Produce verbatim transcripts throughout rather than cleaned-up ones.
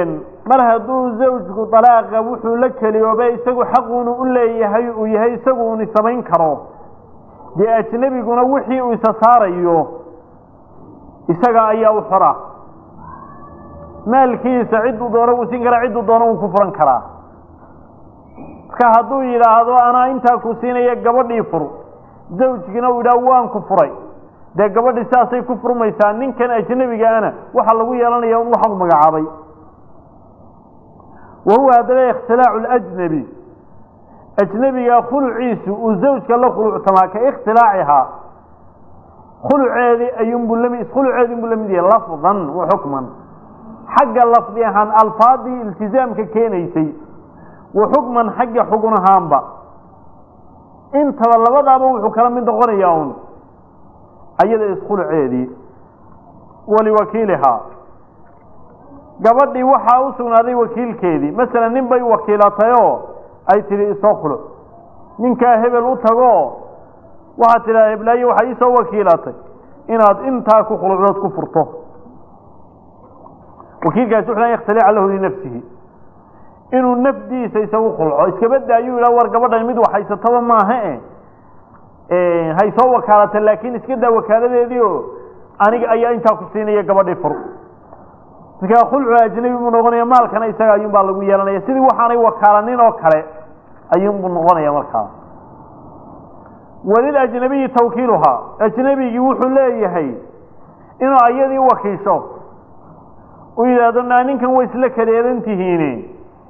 mar hadduu zawjku dalaaqa wuxuu la keliyoobay isagu xaquunu u leeyahay uu yahay isagu uni samayn karo dee ajnabiguna wixii uu isa saarayo isaga ayaa u xora maalkiisa cidduu doono uu siin karaa cidduu doono uu ku furan karaa marka hadduu yidhaahdo anaa intaa ku siinaya gabadhii fur zawjkiina uu yidhaha waan ku furay dee gabadhii saasay ku furmaysaa ninkan ajnabigaana waxaa lagu yeelanaya un waxau magacaabay wahuwa haddaba ikhtilaacu lajnabi ajnabiga khuluciisu uu zawjka la khuluctamaa ka ikhtilaacihaa khuluceedii ayuunbuu lami khuluceedii unbuu lamid yahay lafdan wa xukman xagga lafdi ahaan alfaadii iltizaamka keenaysay wa xukman xagga xugun ahaanba intaba labadaaba wuxuu kala mid noqonayaa un ayada iskhuluceedii waliwakiilihaa gabadhii waxaa u sugnaaday wakiilkeedii masalan nin bay wakiilatayoo ay tidhi isoo khuluc ninkaa hebel u tago waxaad tidhaha heblaayo waxay isoo wakiilatay inaad intaa ku khulucdood ku furto wakiilkaasi wuxuu leeyahay ikhtiliaca lahu linafsihi inuu nafdiisa isagu khulco iskaba daayuu yidhaha war gabadhan mid waxhaysataba maaha e hay soo wakaalata laakiin iska daa wakaaladeedii oo aniga ayaa intaa ku siinaya gabadhii fur markaa khulcu ajnabi buu noqonaya maalkana isaga ayuun baa lagu yeelanaya sidii waxaanay wakaalanin oo kale ayuunbuu noqonaya markaa walilajnabiyi tawkiiluhaa ajnabigii wuxuu leeyahay inuu ayadii wakiisho uu yidhaahdo naa ninkan way isla kaleedan tihiine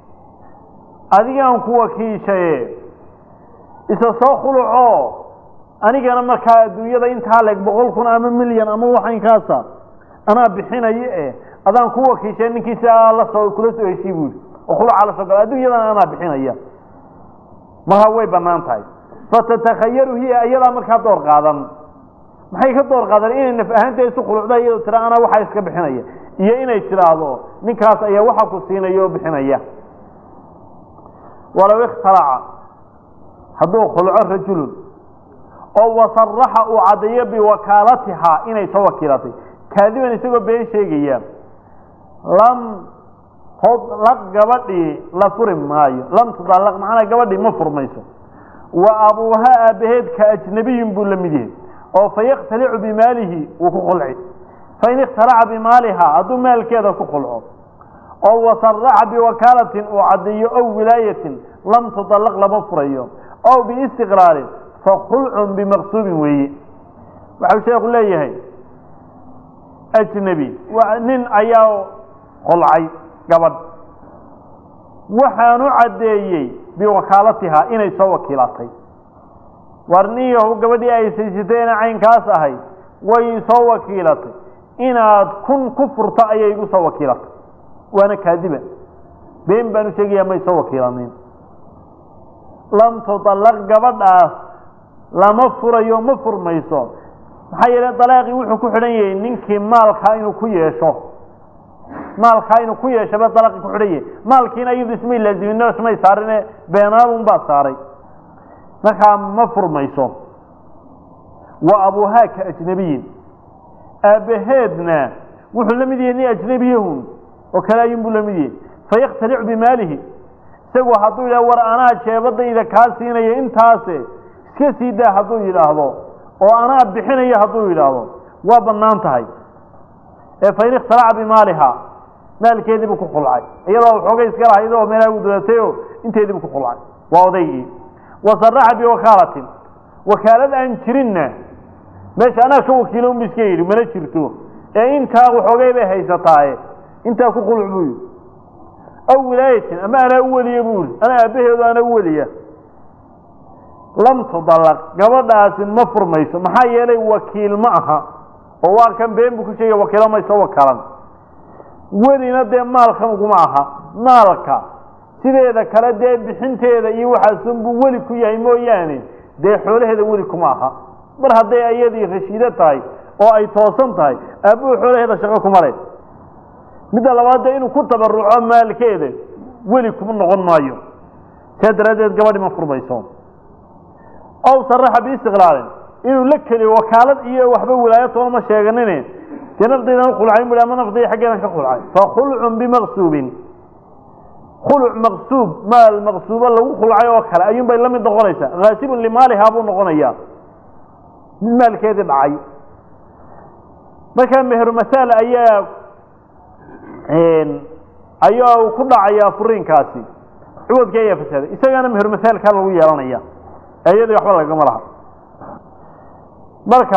adigaan ku wakiishaye isa soo khuluco anigana markaa adduunyada intaa leeg boqol kun ama milyan ama waxaynkaasa anaa bixinayo e adaan ku wakiishay ninkiisa la soo kula soo heshii buuri oo khuluca la soo gala adduunyadana anaa bixinaya markaa way bannaan tahay fatatakhayaru hiya ayadaa markaa door qaadan maxay ka door qaadan inay naf ahaanteeda isu khulucda iyadoo tira anaa waxaa iska bixinaya iyo inay tiraahdo ninkaas ayaa waxa ku siinaya oo bixinaya walow ikhtalaca hadduu khulco rajulun oo wasaraxa uu caddeeyo biwakaalatihaa inay soo wakiilatay kaadiban isagoo been sheegaya lam tudlaq gabadhii la furi maayo lam tudallaq macnaa gabadhii ma furmayso wa abuuhaa aabaheedka ajnabiyun buu la mid yahay oo fayakhtalicu bimaalihi wuu ku khulci fain ikhtalaca bimaalihaa hadduu maalkeeda ku khulco oo wasaraxa biwakaalatin uu caddeeyo ow wilaayatin lam tudallaq lama furayo ow biistiqraarin fakhulcun bimaqsuubin weeye waxau sheekhu leeyahay ajnabi nin ayaa khulcay gabadh waxaanu caddeeyey biwakaalatihaa inay soo wakiilatay war niyahu gabadhii ay saysateena caynkaas ahay way soo wakiilatay inaad kun ku furto ayay igu soo wakiilatay waana kaadiba been baanu sheegayaa may soo wakiilanin lam tudallaq gabadhaas lama furayo ma furmayso maxaa yeelay dalaaqii wuxuu ku xidhan yahay ninkii maalkaa inuu ku yeesho maalkaa inuu ku yeeshaba dalaaqii ku xidhan yahay maalkiina iyadu ismay laaziminno ismay saarine beenaadun baa saaray markaa ma furmayso wa abuuhaa ka ajnabiyin aabaheedna wuxuu la mid yahay nin ajnabiyahun oo kale ayuunbuu la mid yahay fayakhtalicu bimaalihi isagu hadduu yidhahdo war anaa jeebadayda kaa siinaya intaase iska sii daa hadduu yidhaahdo oo anaa bixinaya hadduu yidhaahdo waa bannaan tahay ee fain ikhtalaca bimaalihaa maalkeediibuu ku khulcay iyadoo waxoogay iska lahayd oo meelaha u dulatay oo inteediibuu ku khulcay waa odaygii wasaraxa biwakaalatin wakaalad aan jirinna meesha anaa ka wakiilo unbu iska yidhi mana jirto ee intaa waxoogay bay haysataaye intaa ku khuluc buu yidhi aw wilaayatin ama anaa u weliya buu yidhi anaa aabbaheedu anaa u weliya lam tudallaq gabadhaasi ma furmayso maxaa yeelay wakiil ma aha oo waa kan been buu ku sheegay wakiilo may soo wakaalan welina dee maalkan uguma aha maalka sideeda kale dee bixinteeda iyo waxaasunbuu weli ku yahay mooyaane dee xoolaheeda weli kuma aha mar hadday ayadii rashiido tahay oo ay toosan tahay aabbuhu xoolaheeda shaqo kuma leh midda labaad dee inuu ku tabaruco maalkeeda weli kuma noqon maayo see daraaddeed gabadhi ma furmayso ow saraxa biistiqlaalin inuu la keliyo wakaalad iyo waxba wilaayo toona ma sheeganine dee nafdaydan u khulcayn bu ama nafdaya xaggeedan ka khulcay fa khulcun bimaqsuubin khuluc maqsuub maal maqsuuba lagu khulcay oo kale ayuun bay la mid noqonaysaa ghaasibun limaaliha buu noqonayaa mid maalkeedii dhacay marka meher masaal ayaa ayaa ku dhacaya furiinkaasi ciwadka ayaa fasaaday isagana meher masaalka lagu yeelanaya ayadii waxba laga malaha marka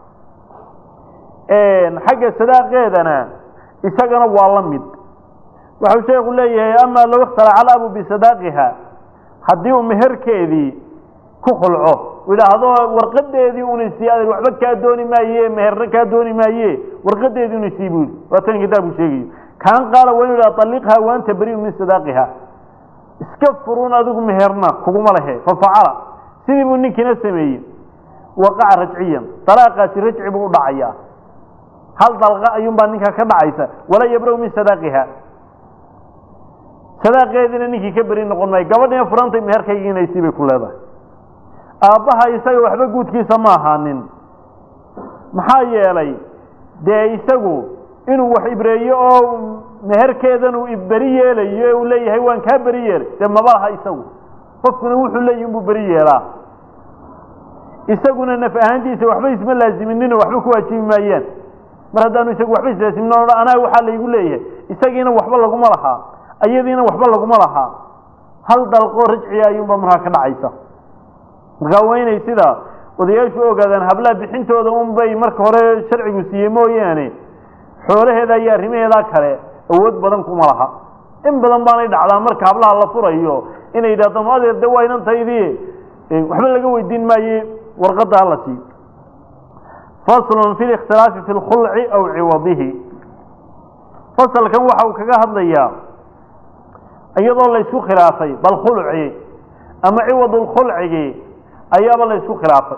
een xagga sadaaqeedana isagana waa la mid waxa sheekhu leeyahay ama law ikhtara ala abu bi sadaaqiha hadii uu meherkeedii ku khulco wilaahdo warqadeedii uu nisiiyay waxba ka dooni maayee meherna ka dooni maayee warqadeedii uu nisiibay waa tan kitaabku sheegay kan qaala waa inuu taliqha wa anta bari min sadaaqiha iska furun adigu meherna kuguma lahe fa faala sidii buu ninkina sameeyay waqac rajciyan talaaqaasi rajci buu dhacaya hal dalqa ayuun baa ninka ka dhacaysa wala yabro min sadaaqiha sadaaqeedina ninkii ka bari noqon may gabadhina furantay meherkaygiina isibay ku leedahay aabaha isaga waxba guudkiisa ma ahaanin maxaa yeelay dee isagu inuu wax ibreeyo oo meherkeedan uu ibari yeelayo uu leeyahay waan ka bari yeelay dee mabaha isagu qofkuna wuxuu leeyahay inuu bari yeelaa isaguna naf ahaantiisa waxba isma laazimin waxba ku waajibi maayeen mar haddaanu isagu waxba islaazimin anaa waxa la igu leeyahay isagiina waxba lagu ma laha ayadiina waxba lagu ma laha hal dalqo rajci ayuunba markaa ka dhacaysa markaa waa inay sida odayaashu ogaadaan hablaha bixintooda un bay marka hore sharcigu siiyey mooyaane xoolaheeda iyo arrimaheeda kale awood badan kuma laha in badan baanay dhacdaa marka hablaha la furayo inay yidhahdaan adeer de waa inantaydii waxba laga weydiin maaye warqadda la siiyo faslun fi ikhtilaafi fi lkhulci aw ciwadihi fasalkan waxa uu kaga hadlayaa iyadoo la isku khilaafay bal khulci ama ciwad lkhulcigi ayaaba la isku khilaafay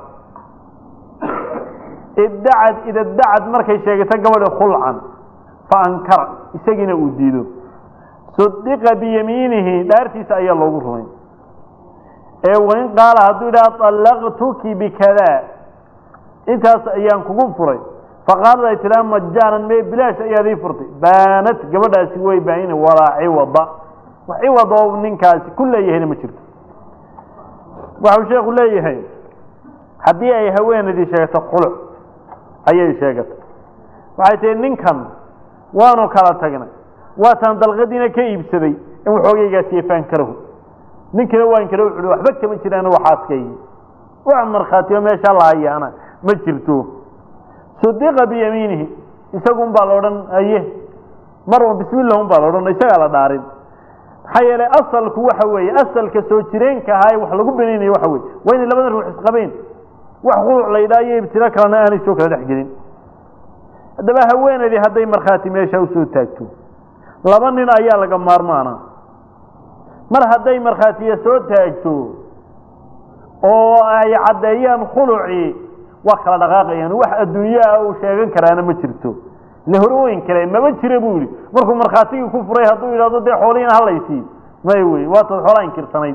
iddacad ida dacad markay sheegata gabadha khulcan fa ankara isagina uu diido sudiqa biyamiinihi dhaartiisa ayaa loogu rumay ee wain qaala hadduu idhaha طallaqtuki bikada intaas ayaan kugu furay faqaalad ay tiraa majaanan mee bilaash ayaad ii furtay baanat gabadhaasi way baayina walaa ciwada wax ciwad oo ninkaasi ku leeyahayna ma jirto waxau sheekhu leeyahay haddii ay haweenaydii sheegato khuluc ayay sheegatay waxay tihi ninkan waanu kala tagnay waataan dalqadiina ka iibsaday in waxoogaygaas yeefaan karahu ninkina waan kala culi waxba kama jiraan waxaaskaygi wax markhaatiyo meesha la hayaana ma jirto sudiqa biyamiinihi isagun baa la odhan aye marwa bismillah un baa la odhan isagaa la dhaarin maxaa yeelay asalku waxa weeye asalka soo jireenka ahaa ee wax lagu banaynayo waxa weye waa inay labada ruux isqabeen wax khuluc la yidhaha iyo ibtilo kalena aanay soo kala dhex gelin haddaba haweenaydii hadday markhaati meesha usoo taagto laba nin ayaa laga maarmaana mar hadday markhaatiya soo taagto oo ay caddeeyaan khulucii waa kala dhaqaaqayaan wax adduunyaha uu sheegan karaana ma jirto le horooyin kale maba jira buu yidhi markuu markhaatigii ku furay hadduu yidhahdo dee xoolihiina hallaysii may wey waataad xoolaa inkirsanayd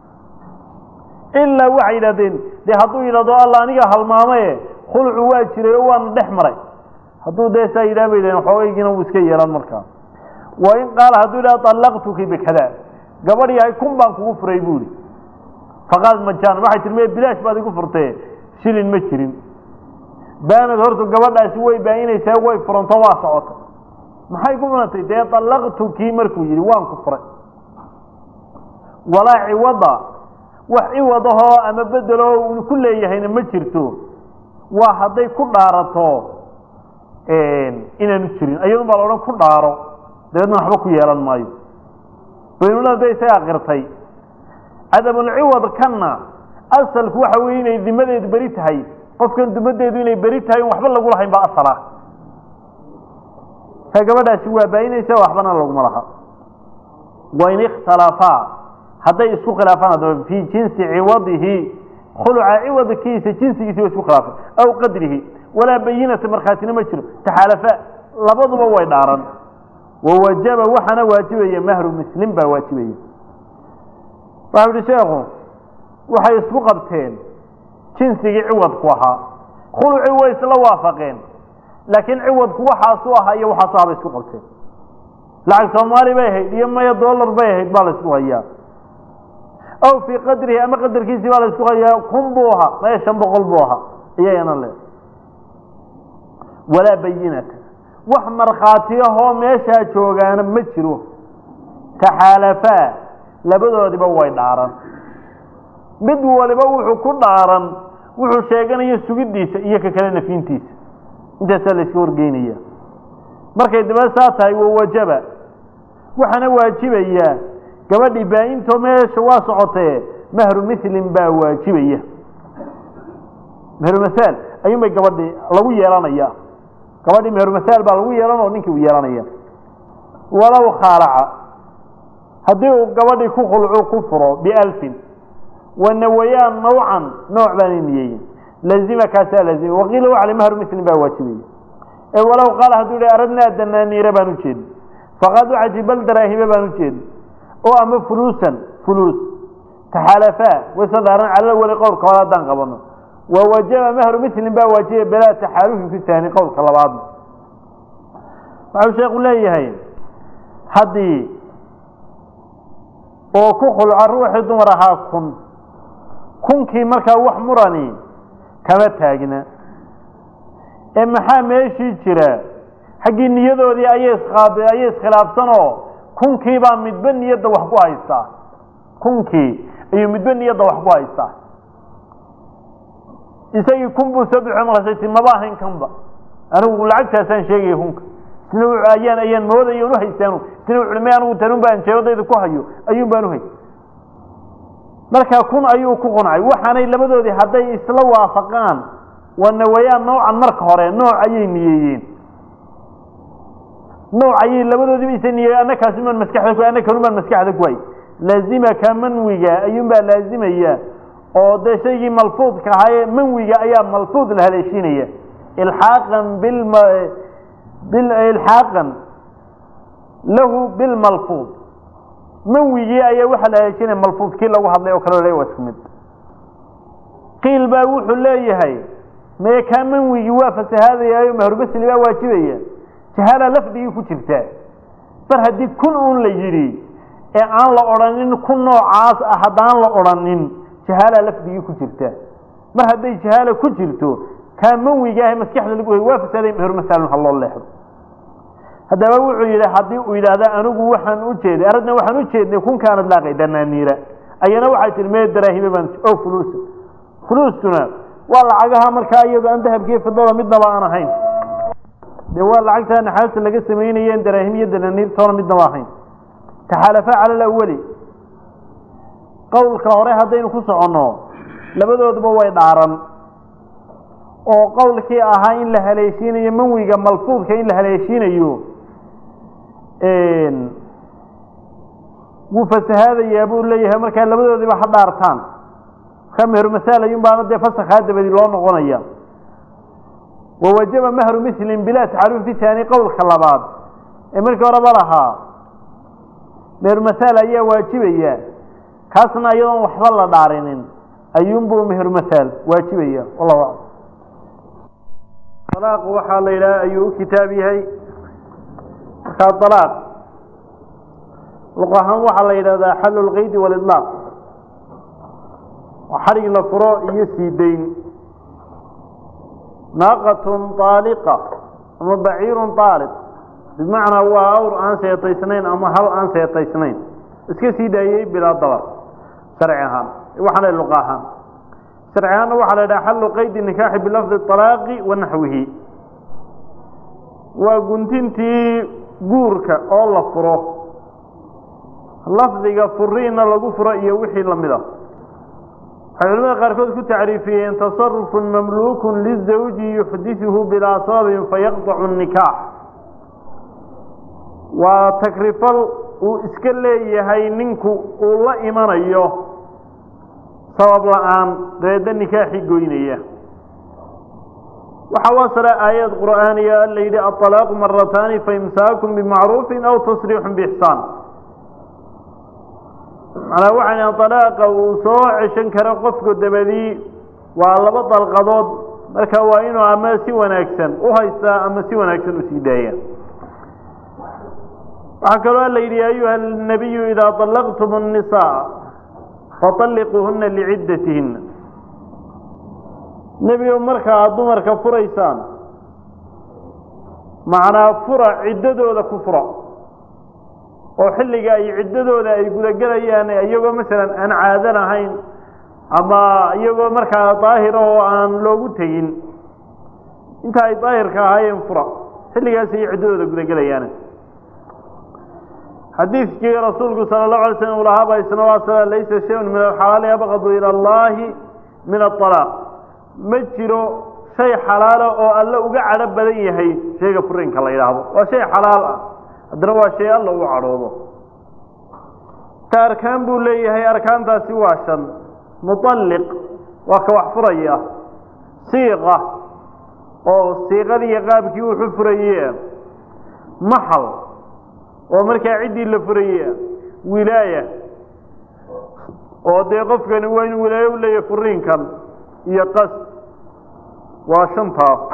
ilaa waxay yidhahdeen dee hadduu yidhahdo alla aniga halmaamaye khulucu waa jiray oo waana dhex maray hadduu dee saa yidhaha bay yidhahdeen xoogaygiina wuu iska yeelan markaa wa in qaala hadduu yidhahdo طallaqtuki bikada gabadh yahay kun baan kugu furay buu yidhi faqaalad majaan waxay tihi me bilaash baad igu furtee shilin ma jirin baanad hortu gabadhaasi way baayinaysaa way furanto waa socota maxay ku furantay dee طallaqtuki markuu yidhi waan ku furay walaa ciwada wax ciwadahoo ama bedeloo uu ku leeyahayna ma jirto waa hadday ku dhaarato inaanu jirin ayadun baa la odhan ku dhaaro dabeedna waxba ku yeelan maayo baynuna day isagaa qirtay cadamulciwad kanna asalku waxa weye inay dimadeedu beri tahay qofkan dumadeedu inay beri tahay in waxba lagu lahayn baa asal ah ta gabadhaasi waa baayinaysa waxbana laguma laha wain ikhtalafaa hadday isku khilaafaan haddaba fii jinsi ciwadihi khuluca ciwadkiisa jinsigiisi way isku khilaafeen aw qadrihi walaa bayinata markhaatina ma jiro taxaalafa labaduba way dhaaran wawajaba waxaana waajibaya mahru muslim baa waajibaya waxau yihi sheekhu waxay isku qabteen jinsigii ciwadku ahaa khulucii way isla waafaqeen laakiin ciwadku waxaasuu ahaa iyo waxaasuu ahaa bay isku qabteen lacag Soomaali bay ahayd iyo maya dollar bay ahayd baa la isku hayaa aw fi qadrihi ama qadarkiisa baa la isku hayaa kun buuha ma shan boqol buuha iyana le wala bayinata wax markhaatiyaho meesha joogaana ma jiro taxalafa labadoodiba way dhaaran mid waliba wuxuu ku dhaaran wuxuu sheeganayo sugidiisa iyo ka kale nafiintiisa inta la isku wargeynaya markay daba saatahay waa wajaba waxana waajibaya gabadhi baayinto meesha waa socotee mahru mithlin baa waajibaya mahru masal ayuu gabadhi lagu yeelanaya gabadhi mahru masal baa lagu yeelanoo ninkii uu yeelanaya walaw khala'a hadii uu gabadhi ku khulcu ku furo bi alfin ونويان نوعا نوع بانيين لازم كاسا لازم وقيل على مهر مثل ما واجبيه ولو قال هذول أردنا الدنانير بانوشين فقد عجب الدراهم بانوشين او اما فلوسا فلوس تحالفا وصدر على اول قول قوادان قبنا ووجب مهر مثل ما واجبيه بلا تحالف في الثاني قول كلبعض فعشان يقول لي هي حدي او كخل الروح دمرها كن كنكي marka wax murani kama taagna ee maxaa meeshii jira xaqii niyadoodii ayay isqaabay ayay iskhilaafsano kunkii baa midba niyada wax ku haysta kunkii ayuu midba niyada wax ku haysta isagii kunbu sabixu marasay ma baahan kanba anigu lacagtaasan sheegay hunka sinu ayaan ayaan moodayo inuu haystaano sinu culmay anigu tanun baan jeedayda ku hayo ayuu baan u hay marka kun ayuu ku qonay waxaanay labadoodii haday isla waafaqaan wanawayaan noocan marka hore nooc ayay niyeeyeen nooc ayay labadoodii isla niyeeyeen anaka siman maskaxda ku anaka ruman maskaxda ku ay laazima kaman wiga ayuu baa laazimaya oo dashay malfuudka hay man wiga ayaa malfuud la haleeshinaya ilhaaqan bil bil ilhaaqan lahu bil malfuud منوي أي واحد هيشين ملفوظ كله واحد لا يكرر له واسمد قيل باوح لا يهي ما كان منوي وافس هذا يا يوم هربس اللي واجبية جهالة لفظي يكتبته فرهدي كل أون ليجري أن لا أرانين كل نوع عاص أحدان لا أرانين جهالة لفظي يكتبته ما هذي جهالة كتبته كان منوي جاه مسكح اللي يقول وافس هذا يوم هربس الله الله هذا هو إلى حدي وإلى هذا أنا وحن وجد أردنا وحن وجد يكون كانت لاقي دنانيرة أي نوع المال دراهم بنت أو فلوس فلوسنا والله عجها مركاية عندها بكيف الدولار مدنا معنا هين ده والله عجها نحاس اللي قسمين ين دراهم يدنانير صار مدنا معين تحالفا على الأولي قول كهوري هذين خص عنه لبدو دبوا يدعرن أو قول كي أهين لهليشين يموي جم ملفوظ كي لهليشين يو إن وفس هذا يابو لي هم كان لبده ذي بحد أرتان خمر مثال يوم بعد ده فسخ هذا بدي لون غنيا ووجب مهر مثل بلا تعرف في ثاني قول خلابات أمريكا ربلها مهر مثال أيه واجبية خاصنا يوم وحضر الله دارين أيوم بو مهر مثال واجبية والله أعلم طلاق وحال إلى أيو كتابي هي كالطلاق لقاهم وحال إلى ذا حل الغيد والإطلاق وحرق الفروع يسيدين ناقة طالقة وبعير طالق بمعنى هو أور أن سيطيسنين أما هل أن سيطيسنين اسكي سيدايي بلا ضرر سرعها وحال اللقاها سرعان وحال حل قيد النكاح بلفظ الطلاق ونحوه وقنتنتي جورك الله فره لفظك فرين لغفر يوحي لمده علماء قاركود كتعريفين تصرف مملوك للزوج يحدثه بلا صاب فيقطع النكاح وتكريفل وإسكالي هاي منكو والله إيمان أيوه صواب الآن ضد النكاح قوينية وحواصل آيات قرآنية اللي الطلاق مرتان فإمساكم بمعروف أو تصريح بإحسان على وعن طلاق وصوع شنكر قفق الدبدي وعلى بطل القضاض مركوائنه أما سوى ناكسا وهيستا أما سوى ناكسا وسيدايا وحكروا الله يا أيها النبي إذا طلقتم النساء فطلقوهن لعدتهن نبي مركا عضمركا فريسان معنا فرع عددو ذا كفرع وحلقا أي عددو ذا يقول قليا أيضا مثلا أن عادنا هين أما أيضا مركا طاهرة وأن لوغتين انت أي طاهر كهاين فرع حلقا سي عددو ذا يقول قليا حديث كي رسولك صلى الله عليه وسلم ولهذا السنوات ليس شيء من الحلال يبغض إلى الله من الطلاق مجرو شيء حلال أو الله وقعد بديه هي شيء فرين كلا يلعبه وشيء حلال أدروا شيء الله وعروضه كأركان بوليه هي أركان تاسي واشن مطلق وكوحفرية صيغة أو صيغة ذي غاب كي وحفرية محل ومركا عدي لفرية ولاية ودي قفكا وين ولاية ولا يفرين كان يقص وشنطة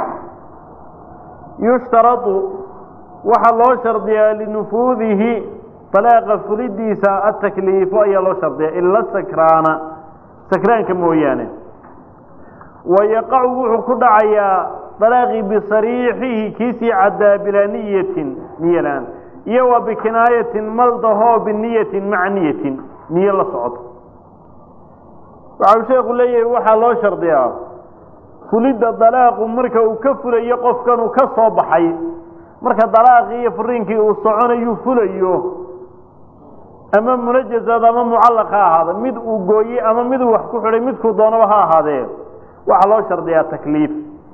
يشترط وحلو شرطيا لنفوذه طلاق فريديسا التكليف وأي الله شرطيا إلا السكران سكران كمويانه ويقع وحكد عيا طلاقي بصريحه كيسي عدا بلا نية نيلان يو بكناية ملضه بالنية مع نية نية لصعد وعلى شيخ لي وحا الله شرطيا فلد الطلاق مركا وكفر يقف كانوا كصوب حي مركا طلاق يفرينك وصعون يفليو أما منجز هذا أما معلق هذا مد وقوي أما مد وحكو حري مد كودونها هذا وحا الله شرطيا تكليف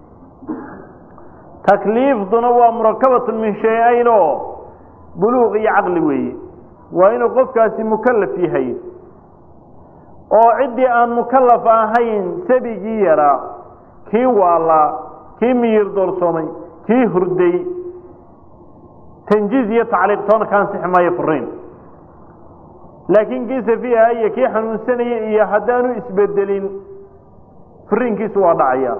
تكليف ضنوا مركبة من شيئين بلوغ عقل وي وإنه قفكاسي مكلف فيه oo cidii aan mukallaf ahayn sabigi yara kii wala kii miyir doorsoomay kii hurday tanjiz iyo tacliiq toona kan sixmay furiin laakiin kiisa fiiha ay kii xanuunsanay iyo hadaanu isbedelin furiinkiisu waa dhacaya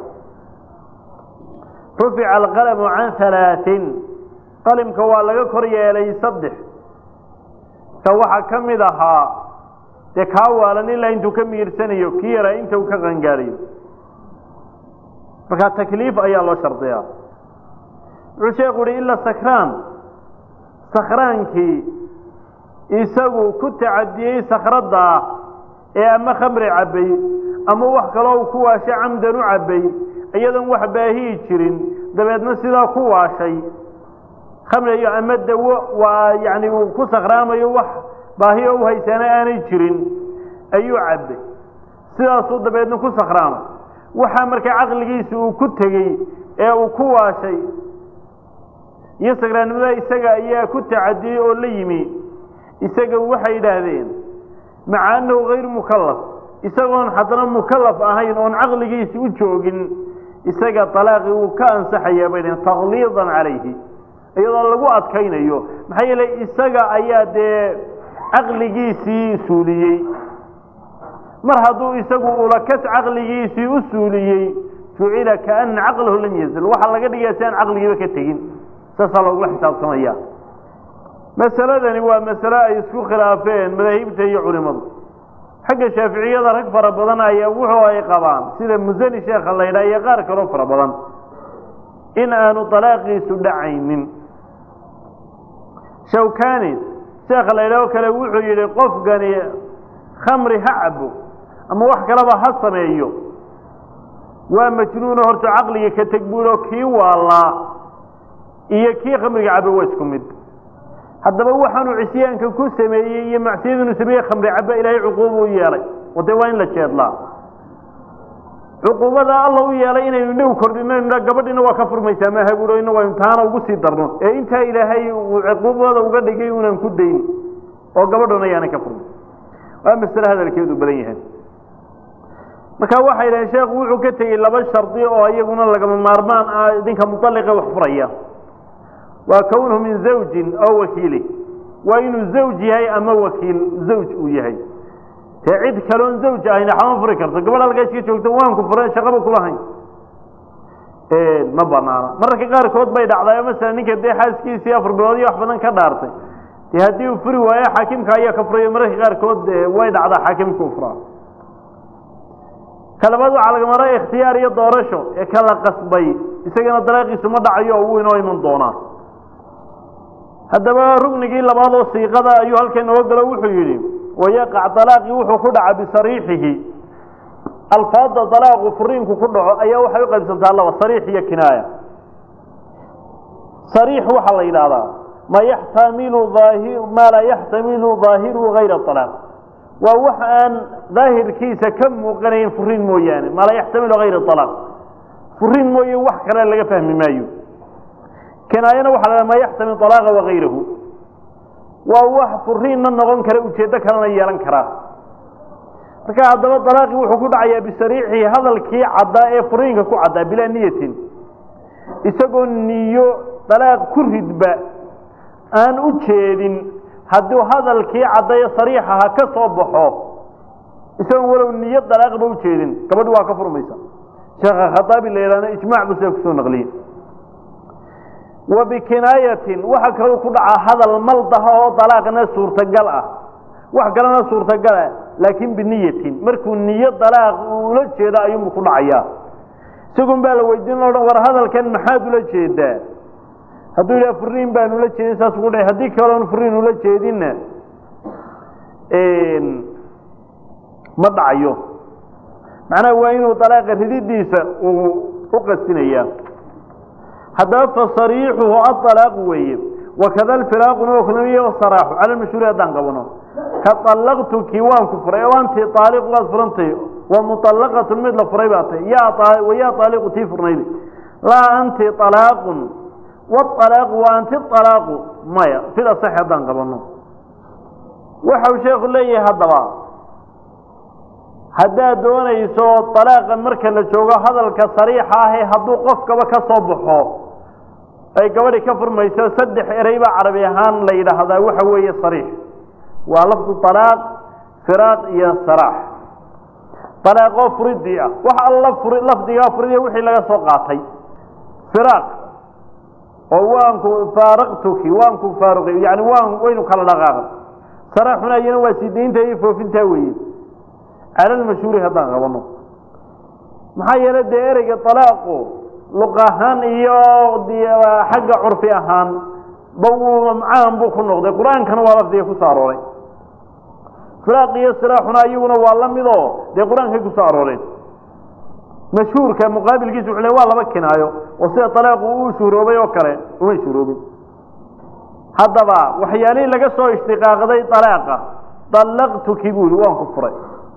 rufi'a al-qalam an thalathin qalimka waa laga kor yeelay saddex ka waxa kamid ahaa تكاولا إلا أنتو كم يرسنيو كيرا أنتو كغنقاريو فكا تكليف أي الله شرطيا عشي يقول إلا سكران سكران كي يساقو كنت عدي سكرات دا إيه أما خمر عبي أما وحكالو كواشي عمدنو عبي أيضا وحباهي يتشرين دبيتنا سيدا كواشي خمر أيو أمد ويعني كو سكران أيو باهي او هيسانه aanay jirin ayu cabay sidaas oo dabeedna ku sakhraano waxa markay aqligiisa uu ku tagay ee uu ku waashay yasagranimada isaga ayaa ku taadiyay oo la yimi isaga waxay yiraahdeen macaano غير mukallaf isagoon hadana mukallaf ahayn oo aqligiisa u joogin isaga talaaqi uu ka ansaxaya bayna taghliidan alayhi iyadoo lagu adkaynayo maxay yeelay isaga ayaa de عقليسي سوليي مر هذو يسقوا ولا كس عقليسي وسوليي فعل كأن عقله لم يزل وحلا قد يسان عقلي بكتين سأصل الله حساب سمية مسألة ذي هو مسألة يسوق خلافين مذاهب تي علماء حق الشافعية ذا ركب ربضان يوحوا أي قبان سيد مزني شيخ الله لا يغارك رب ربضان إن أنو طلاقي سدعين شوكاني شيخ الله يلو كلا وحو يلي قفقني خمري هعبو أما وحكا لبا حصم أيو ومجنون هرتو عقلي كتقبولو كي والله إيا كي خمري عبو واسكم مد حتى بوحانو عسيان كنكو سميي معسيدنو سميي خمري عبا إلهي عقوبو يالي ودوين لشيد الله عقوبة الله يالي إنا ينو كردنا إنا قبضنا وكفر ميسامها يقولوا إنا ويمتانا وقصي درنا إيه إنتا إلهي وعقوبة وقد يقولون كدين وقبضنا يعني كفر ومثل هذا الكيد بليها marka waxa ilaahay sheekhu wuxuu ka tagay laba shardi oo ayaguna laga maarmaan ah idinka mutallaqo wax furaya wa kawnuhu min zawjin aw wakili wa inuu zawj yahay ama wakiil zawj uu yahay taacid kaloon zawj ahina xawan furi karto gabadha laga iska joogto waan ku furay shaqaba kula hayn ee ma banaana marka qaar kood bay dhacday mesela ninka deexaaskiisa afar bilood iyo wax badan ka dhaartay dee haddii uu furi waayo xaakimka ayaa ka furayo mararka qaarkood way dhacdaa xaakimka u furaa kalabaad waxaa laga maray ikhtiyaar iyo doorasho ee kala qasbay isagana dalaaqiisu ma dhacayo oo wuu inoo iman doonaa haddaba rugnigii labaad oo siiqada ayuu halkan inoo galo wuxuu yidhi wayaqac dalaaqii wuxuu ku dhaca bisariixihi alfaada dalaaqu furiinku ku dhaco ayaa waxay u qaybsantaa laba sariix iyo kinaaya sariix waxaa la yidhaahdaa ma yaxtamilu aahir maa laa yaxtamilu daahiru gayra alaaq waa wax aan daahirkiisa ka muuqanayn furiin mooyaane maa laa yaxtamilu gayra alaaq furiin mooye wax kale laga fahmi maayo kinaayana waxa la ma yaxtamil alaaqa wagayrahu waa wax furiinna noqon kara ujeeddo kalena yeelan karaa marka haddaba dalaaqii wuxuu ku dhacayaa bisariixihi hadalkii caddaa ee furiinka ku caddaa bilaa niyatin isagoo niyo dalaaq ku ridba aan u jeedin hadduu hadalkii caddaye sariixaha ka soo baxo isagoo walow niyo dalaaqba u jeedin gabadhi waa ka furmaysa sheekha khataabi la yidhahna ijmaac buu sida kusoo naqliyey wa bikinaayatin waxa kaloo ku dhacaa hadal maldaha oo dalaaqna suurtagal ah wax kalena suurtagal ah laakiin biniyatin markuu niyo dalaaq ula jeedo ayuu ku dhacayaa isagoon baa la weydiin loo dhan war hadalkan maxaad ula jeedaa hadduu yidhaha furiin baan ula jeedin saas ugu dhahay haddii kaloon furiin ula jeedinna ma dhacayo macnaha waa inuu dalaaqa rididiisa uu u qastinayaa haddaba fasariixuhu aalaaqu weeye wakada alfiraaquna waa kulamiye wasaraaxu cala lmashhuuri haddaan qabano ka allaqtuki waan ku furay oo anti aaliq waad furantay wa muallaqatun mid la furay baa tahay wayaa aaliqu tii furnaydi laa anti alaaqun walaaqu wa anti alaaqu maya sida sax haddaan qabano waxau sheekhu leeyahay haddaba haddaad doonayso alaaqa marka la joogo hadalka sariixa ahe hadduu qofkaba ka soo baxo ay gabadhi ka furmayso saddex erey baa carabi ahaan la yidhaahdaa waxa weeye sariix waa lafdu alaaq firaaq iyo saraax alaaqoo furidii ah wax alla furi lafdigaa furidiya wixii laga soo qaatay firaaq oo waanku faaraqtuki waanku faaruqay yani waan waynu kala dhaqaaqay saraaxuna iyana waa sidaynta iyo foofintaa weeye cala lmashhuuri haddaan qabano maxaa yeelay dee ereyga alaaqu luq ahaan iyo xagga curfi ahaan ba uu caan buu ku noqday qur-aankana waa lafdiga ku soo arooray firaaq iyo siraaxuna iyaguna waa la midoo dee qur-aankay ku soo arooreen mashhuurka muqaabilkiisa wuxuu le waa laba kinaayo oo sida alaaqu uu shuhroobay oo kale uma shuhroobin haddaba waxyaalihii laga soo ishtiqaaqday alaaqa allaqtuki buu yihi waan ku furay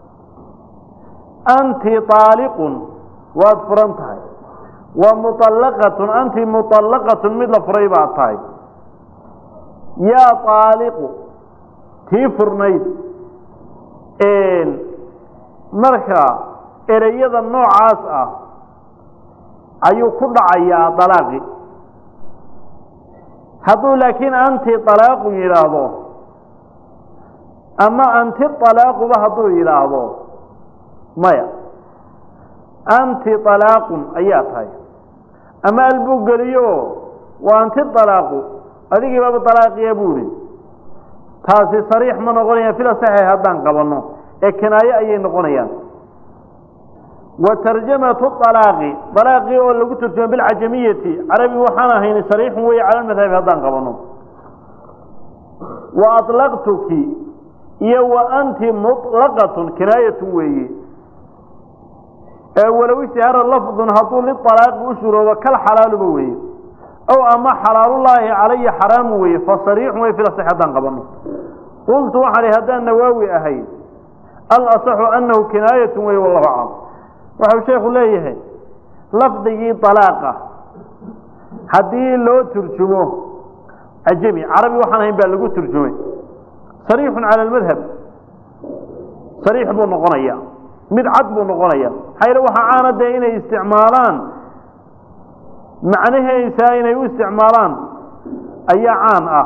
anti aaliqun waad furan tahay wa muallaqatun anti muallaqatun mid la furay baad tahay yaa aaliqu tii furnayd marka ereyada noocaas ah ayuu ku dhacayaa dalaaqi hadduu laakiin anti alaaqu yidhaahdo ama anti alaaquba hadduu yidhaahdo maya anti alaaqun ayaa tahay ama albuu geliyo waa anti alaaqu adigii baaba alaaqiya buu ihi taasi sariix ma noqonayaan fila saxiix haddaan qabanno ee kinaayo ayay noqonayaan wa tarjamatu alaaqi alaaqii oo lagu turjumo bilcajamiyati carabi waxaan ahayn sariixun weeye cala lmadhabi haddaan qabanno wa alaqtuki iyo wa anti muطlaqatun kinaayatu weeye walow ishtihara lafdun hadduu lialaaqi u shuroobo kal xalaaluba weeye ow ama xalaalullaahi calaya xaraamu weeye fa sariixun way fila sax haddaan qabano qultu waxaan ihi haddaan nawaawi ahay alasaxu anahu kinaayatun weye wallahu aclam waxau sheekhu leeyahay lafdigii alaaqa haddii loo turjumo cajami carabi waxaan ahayn baa lagu turjumay sariixun cala almadhab sariix buu noqonaya mid cad buu noqonaya xayre waxaa caana dee inay isticmaalaan macnaheisa inay u isticmaalaan ayaa caan ah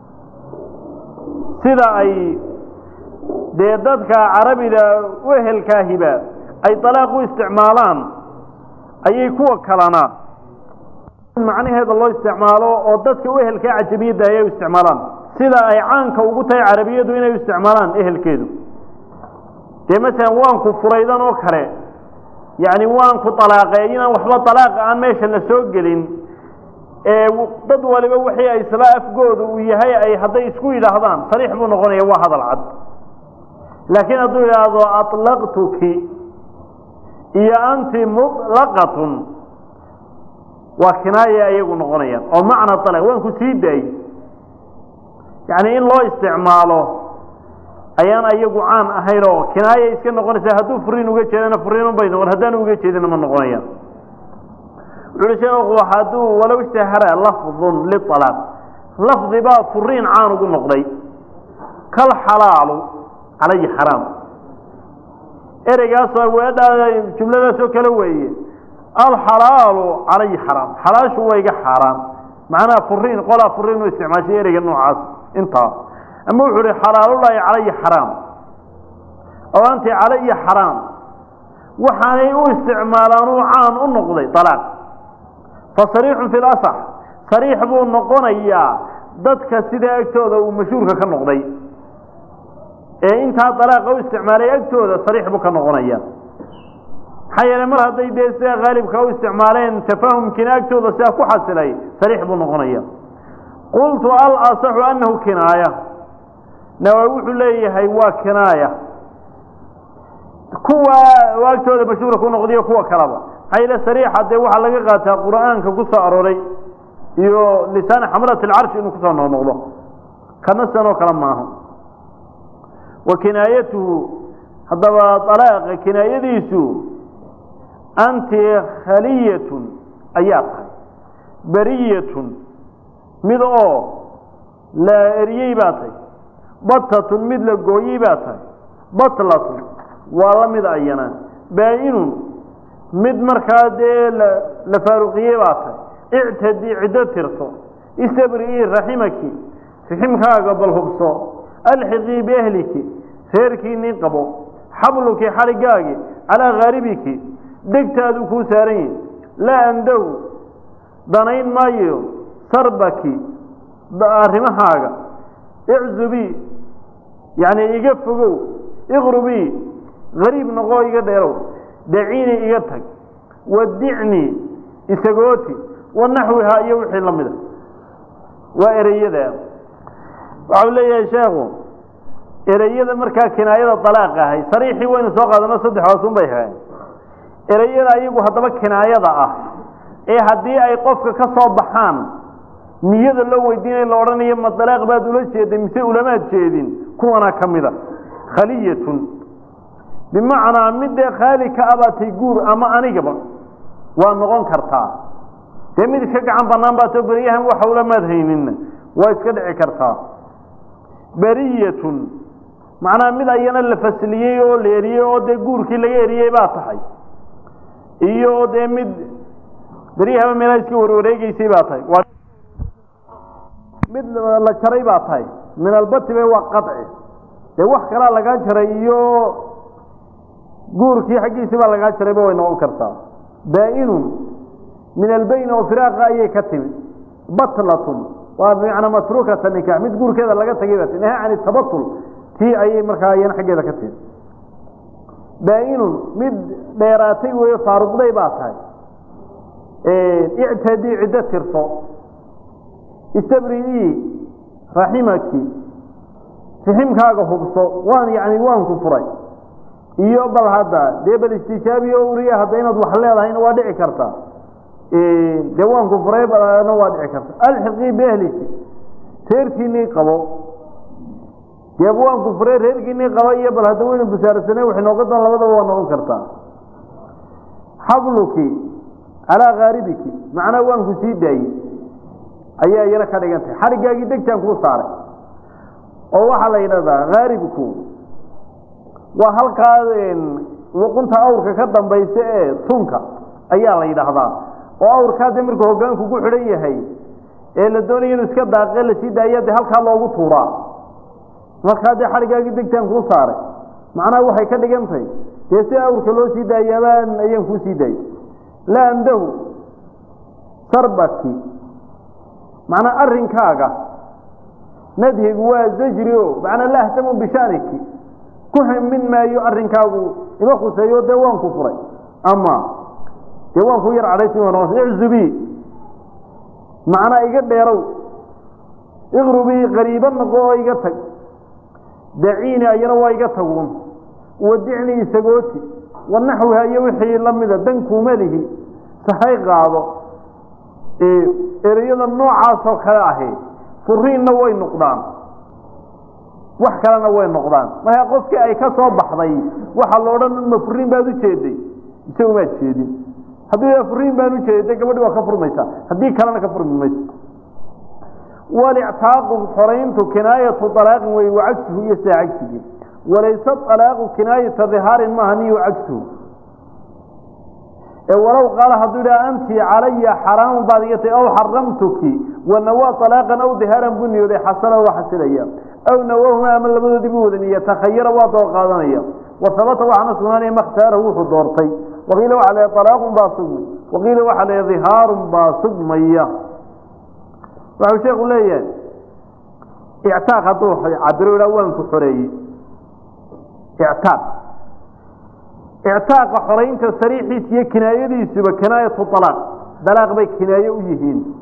sida ay dee dadka carabida wehelkaahiba ay alaaq u isticmaalaan ayay kuwa kalena macnaheeda loo isticmaalo oo dadka wehelkaa cajamiyadda ayay u isticmaalaan sida ay caanka ugu tahay carabiyadu inay isticmaalaan ehelkeedu dee masalan waan ku furaydan oo kale yani waan ku talaaqay inaan waxba talaaq aan meesha la soo gelin ee dad waliba wixii ay isla afgoodu uu yahay ay haday isku yiraahdaan sariix buu noqonayaa waa hadal cad laakiin hadduu yiraahdo atlaqtuki iyo anti mutlaqatun waa kinaaya ayagu noqonayaan oo macna talaaq waan ku sii daay yani in loo isticmaalo ayaan ayagu caan ahayn oo kinaaya iska noqonaysa hadduu furiin uga jeedana furiin bay noqon haddaan uga jeedina ma noqonayaan wuxuu sheekhu hadduu walow ishtahara lafdun litalaq lafdi baa furiin caan ugu noqday kal halaalu calay haram ereygaas weedha jumladaas oo kale weeye al halaalu calay haram halaashu wayga haram macna furiin qola furiin u isticmaashay ereyga noocaas inta ama wuxuu leeyahay halaalullahi calay haram oo anti calay haram waxaanay u isticmaalaan oo caan u noqday talaq فصريح في الأصح صريح بو نقونيا dadka sida agtooda uu mashhuurka ka noqday ee inta talaaq oo isticmaalay agtooda صريح buu ka noqonaya xayana mar haday deesay qalibka oo isticmaaleen tafahum kinaagtooda sida ku xasilay صريح buu noqonaya qultu al asah annahu kinaya nawawi wuxuu leeyahay waa kinaya kuwa waqtooda mashhuurka ku noqday kuwa kalaba hayla sariixa de waxa laga qaataa quraanka ku soo arooray iyo lisaan hamrat al-arsh inuu ku soo noqdo kana sano kala maaha wa kinayatu hadaba talaaq kinayadiisu anti khaliyatun ayat bariyatun mid oo la eriyay baatay batatun mid la gooyay baatay batlatun wala mid ayana baayinun mid markaa dee la faaruqiyay baatay ictadi ciddo tirso istabrii raximaki raximkaaga bal hubso alxiqii biahliki reerkiinii qabo xabluki xarigaagi calaa ghaaribiki degtaadu kuu saaran yihin laa andow danayn maayo sarbaki arrimahaaga iczubii yani iga fogow iqrubii gariib noqoo iga dheerow دعيني إيجتك ودعني إسقوتي ونحوها يوحي لمده وإريدا وعلي يا شيخ إريدا مركا كناية طلاقة هاي صريحي وين سوق هذا نصدح وصوم بيها إريدا أيقو هذا كناية ضعه إيه هدي أي قفك كصوب بحان نياد اللو ويدين اللوراني يما الطلاق بعد ولا شيء دمسي علماء شيدين كونا كمدا خلية بمعنى مد خالي كأباتي جور أما أنا جبا ونقول كرتا تميد شجع عن بنام باتبريها وحول مذهينن ويسكدع كرتا برية معنى مد أينا الفسلية والليرية ودي جور كي ليرية باتحي إيو دي مد بريها من ملايسكي وروريجي سيباتحي مد لا شري باتحي من البط بوا قطعي دي وحكرا لقا شري إيو جوركي حقي سبا لغا جريبه way noqon kartaa baa'inun min albayn wa firaaqa ay katib batlatun wa bi'ana matruka nikah mid guurkeeda laga tagay bas inaha aan tabattul tii ay markaa ayaan xageeda ka tii baa'inun mid dheeraatay way faaruqday baa tahay ee i'tadi idda tirso istabrii rahimaki fihimkaaga hubso waan yaani waan ku furay iyo bal hada deebal istijaabiyo uriya hada inaad wax leedahay waa dhici karta ee deewaanku furay balaana waa dhici karta alxiqi bihliki teerkiini qabo deewaanku furay reerkiini qabo iyo bal hada weyn busaarsanay wax noqon labadaba waa noqon karta habluki ala gharibiki macna waan ku sii daayay ayaa yara ka dhigantay xarigaagi degtaan ku saaray oo waxa la yiraahdaa gharibku waa halkaadeen luqunta awrka ka dambaysa ee tunka ayaa la yiraahdaa oo awrkaada markuu hoggaanku ku xidhan yahay ee la doonayo inuu iska daaqay la sii daayay halka loogu tuuraa markaad xarigaagi degtaan ku saaray macna waxay ka dhigantay si awrka loo sii daayabaan ayaan ku sii daayay la andahu sarbaki macna arrinkaaga ندهي وزجريو معنى لا اهتم بشانك كهم من ما يؤرنكاغو إذا خسيو دوان كفري أما دوان خير عليك ونوصي اعزبي معنى إيقاد يرو اغربي غريبا نقوى إيقادك دعيني أيروا إيقادهم ودعني سقوتي والنحوها يوحي لمدة دنكو ماله صحيح قاضو إيه إريد النوع عاصو كلاهي فرين نوين نقدان وحكا نوين نقدان ما يقفك أي كسو بحضي وحالوران المفرين بادو تشيدي يسوي ما تشيدي هذا فرين بادو تشيدي كما دوا كفر ميسا هذه كلانا كفر ميسا والاعتاق حرين كناية طلاق وعكسه يسا عكسه وليس الطلاق كناية ظهار مهني وعكسه ولو قال هذولا أنت علي حرام بعضيتي أو حرمتك ونوى طلاقا أو ظهارا بني ذي حصل وحسليا أو نواه من لبدو دبودن يتخير وطوق قادنيا وثبت وعن سنانه ما اختاره حضورتي وقيل وعلى طلاق باصب وقيل وعلى ظهار باصب ميا وعلى شيخ ليا اعتاق طوح عبروا الأول كحري اعتاق اعتاق حرين تسريحي سي كنايه دي سبا كنايه الطلاق دلاق بي كنايه ويهين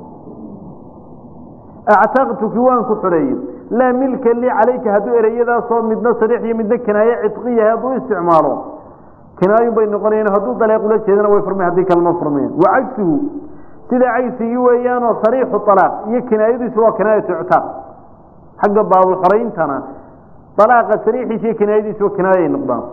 اعتقتك وان كحرين لا ملك لي عليك هدو اريدا صوم مدنا صريحي مدنا كنايه عتقيه هدو استعماله كنايه بين قرين هدو طلاق ولا جيدنا way فرمي hadii kalma فرمين وعكسه sida عيسي ويانو صريح الطلاق هي كنايه سوا كنايه اعتاق حق باب الحرين تنا طلاق صريحي سي كنايه سوا كنايه نقدان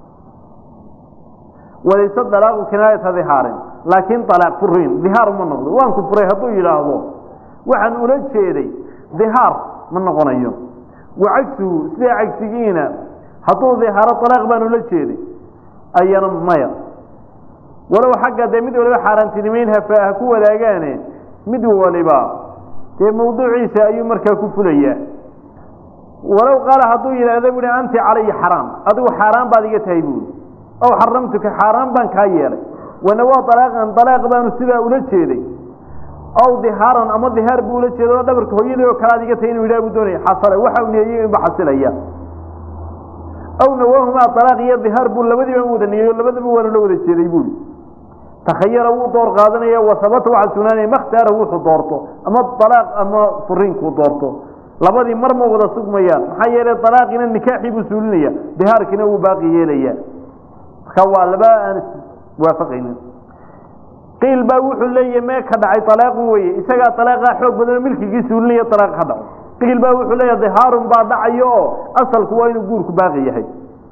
وليس الطلاق كناية ظهار لكن طلاق فرين ظهار من نقضي وان كفري هدو يلاهضو وحن أولاد شيدي ظهار من نقضي وعكسه سي عكسيين هدو ظهار طلاق بان أولاد شيدي أيانا ميا ولو حقا دي مدو لبا حارنتين منها فأكو ولاقاني مدو ولبا في موضوع عيسى أي مركا كفلية ولو قال هدو يلاهضو أنت علي حرام هدو حرام بعد يتهيبون أو حرمتك حرام بان كايري ونوى طلاقا طلاق بان سيدا أولاد أو ظهارا أما ظهار بأولاد شيدي ودبرك هيدي وكرادي قتين ويلابو دوني حصل وحاوني يجيب بحصل إياه أو نواهما طلاق يظهار بأولاد بمودني لبدا بوانا لولاد شيدي يقول تخيروا دور قادنيا وثبتوا على سناني ما اختاره دورته أما الطلاق أما فرينكو دورته لبدي مرمو ودا سقميان حيالي طلاقنا النكاحي بسولنيا ظهاركنا وباقي يليا خوال بقى وافقين قيل باوح لي ما كدعي طلاق وي اسغا طلاق خوق بدل ملكي سولنيه طلاق خدع قيل باوح لي ظهار بعد عيو اصل كو انه غورك باقي yahay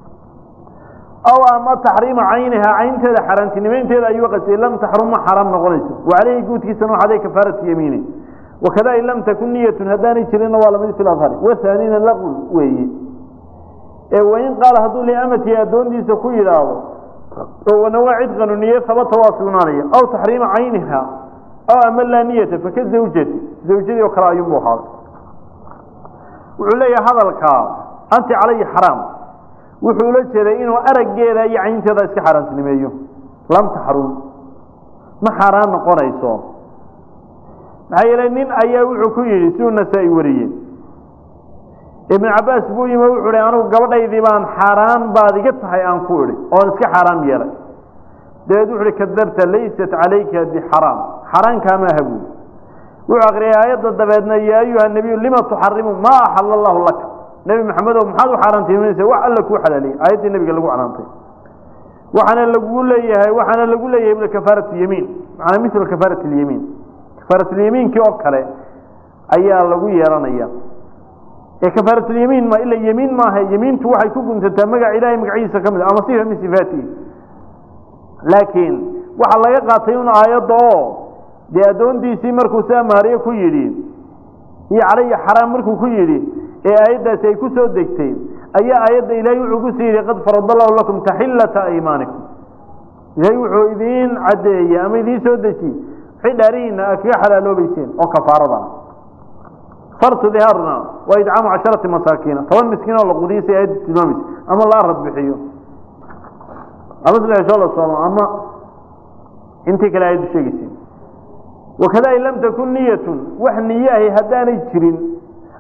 او اما تحريم عينها عينتها حرنتنيمتها ايو قسي لم تحرم حرام نقوليسو وعليه قوتكيسن وحدي كفاره يميني وكذا ان لم تكن نيه هداني جرينا ولا من في الاخر وثانيا لغو وي ee wayn qaal haduu li amati adoondiisa ku yiraahdo oo nawacid qanuniye sababta waa suunaanaya aw tahriim aynaha aw amal la niyata fakad zawjati zawjadi oo kala ayuu muhaad wuxuu leeyahay hadalka anti calay haram wuxuu la jeeday inuu arageeda iyo caynteeda iska xaraantinimeeyo lam tahrum ma xaraan noqonayso maxay nin ayaa wuxuu ku yiri suuna say wariyeen ابن عباس بوي ما وحوري أنا قبضي بان حرام بعد قطعي أنكوري أو نسك حرام يلا ده وحوري كذبت ليست عليك بحرام حرام كما هبو وعقري آيات الدبادنا يا أيها النبي لما تحرم ما أحل الله لك نبي محمد ومحمد وحرام تيمين وحل لك وحل لي آيات النبي قال له حرام تي وحنا اللي قول لي وحنا اللي قول لي ابن كفارة اليمين على مثل كفارة اليمين كفارة اليمين كي أكله أيها اللي قول يرانا إياه كفارة اليمين ما إلا يمين ما هي يمين توحي كوكو تتمقع إلهي مقعيسة كاملة أما صيفة من صفاته لكن وحا الله يقاطيون آيات دعوه دي أدون دي سي مركو ساماريا كو يري هي علي حرام مركو كو يري إيه آيات دا سيكو سود ديكتين أي آيات دا إلهي وعقو سيري قد فرض الله لكم تحلة أيمانكم إلهي وعو إذين عدي أما إذين سود ديكي حدارين أكي حلالو بيسين أو كفارضان فرط ظهارنا ويدعم عشرة مساكين طوال مسكين والله قديسي أيد تنامس أما الله رد بحيه أمثل إن شاء الله الصلاة أما انت كلا أيد الشيء وكذا إن لم تكن نية وحن نياه هداني تشرين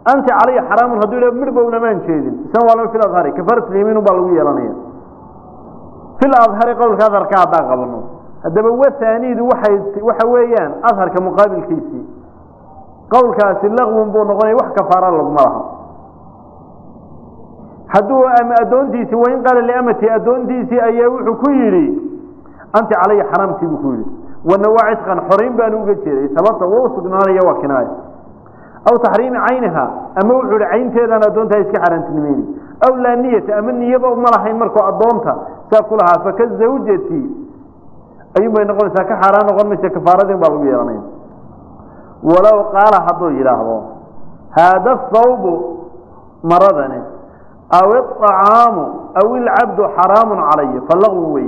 أنت علي حرام هدول مربى ونمان شيدين سواء في الأظهر كفرت اليمين وبالوية لانية في الأظهر قول هذا ركعة قبله هذا هو الثاني وحي وحويان أظهر كمقابل كيسي قول كاس اللغو بون غني وح كفارة لضمرها هدو أم أدون ديسي وإن قال لأمتي أدون ديسي أيوح كيري أنت علي حرمتي بكيري ونوعت كان حريم بأنو قتيري ثبت ووصد ناري وكناية أو تحريم عينها أما وحول عين تيدا أدون تايسك حرمت نميني أو لا نية أمني يبقى ملحين مركو أدونتها ساكلها فكالزوجتي أيما نقول ساك حرام نقول مش كفارة بالغ يرانين ولو قال حضو إلهه هذا الثوب مرضني أو الطعام أو العبد حرام علي فاللغو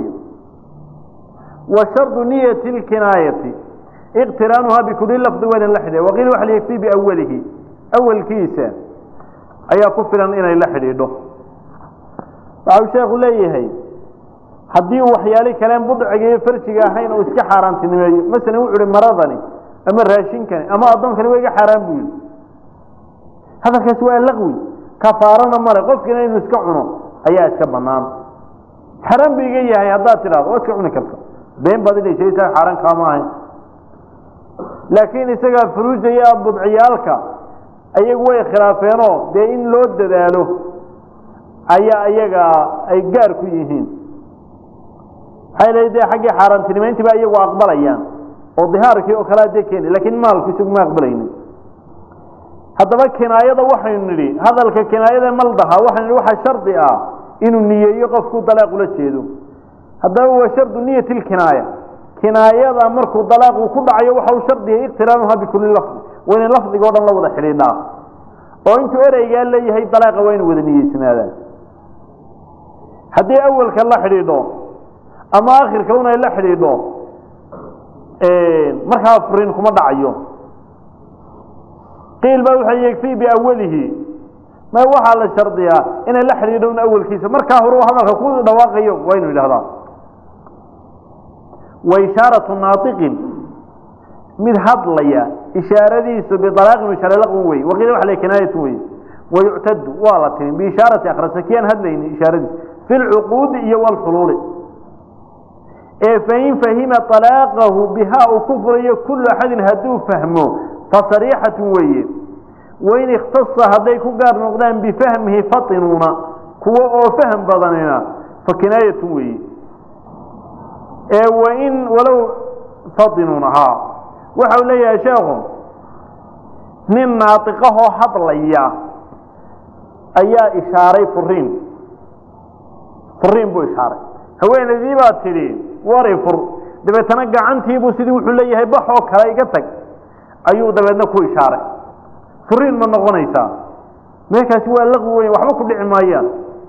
وشرط نية الكناية اقترانها بكل لفظ وين اللحظة وغير واحد يكفي بأوله أول كيسة أي كفرا إلى اللحظة أو شيخ ليه haddii waxyaalo kale budciga farjiga ahayn oo iska xaaraantinimeeyo mesela uu uri maradani ama raashinkani ama adonkani way xaraam buu hadalkaas waa laqwi kafaarana mare qofkina inuu iska cuno ayaa iska banaan xaraam biga yahay hadaa tiraado oo iska cuni karto been badilay shay taa xaraan kama ahayn laakiin isaga furuujaya budciyalka ayagu way khilaafeeno de in loo dadaalo ayaa ayaga ay gaar ku yihiin hayleeyay xaqi xaaraantinimeynti baa iyagu aqbalayaan oo dhihaarkii oo kala deekeen laakiin maalku isagu ma aqbalaynin hadaba kinaayada waxay niri hadalka kinaayada maldaha waxay waxa shardi ah inuu niyeeyo qofku dalaaq ula jeedo hadaba waa shardu niyatil kinaaya kinaayada markuu dalaaq ku dhacayo waxa uu shardiyo iqtiraanuha bi kulli lafz wayna lafdiga oo dhan la wada xiriirnaa oo intuu ereyga leeyahay dalaaqa wayna wada niyeysanaadaan hadii awalka la xiriido ama aakhirka una la xiriido ee marka furin kuma dhacayo qeel baa waxa yeegfi bi awlihi ma waxa la shardiya in la xiriido awalkiisa marka hore hadalka ku dhawaaqayo waa inuu yiraahdaa wa isharatu naatiqin mid hadlaya ishaaradiisu bi dalaaqin ishaaradu way waqil waxa la kinaayatu way ويعتد والتين بإشارة أخرسكيان هذين إشارة في العقود والحلول فإن فهم طلاقه بها وكفر كل أحد هدو فهمه فصريحة وي وإن اختص هذيك قار نقدام بفهمه فطنونا كوا فهم بضننا فكناية وي وإن ولو فطنونها وحولي يا شاهم من ناطقه حضليا أيها إشارة فرين فرين بو إشارة هوين ذي باترين وريفر دبي تنقع عنتي بو سيدي وحليه بحو كلاي قتك أيو دبي نكو إشارة فرين من نغنيسا ميكا سوى اللغوين وحبكو بالعمايان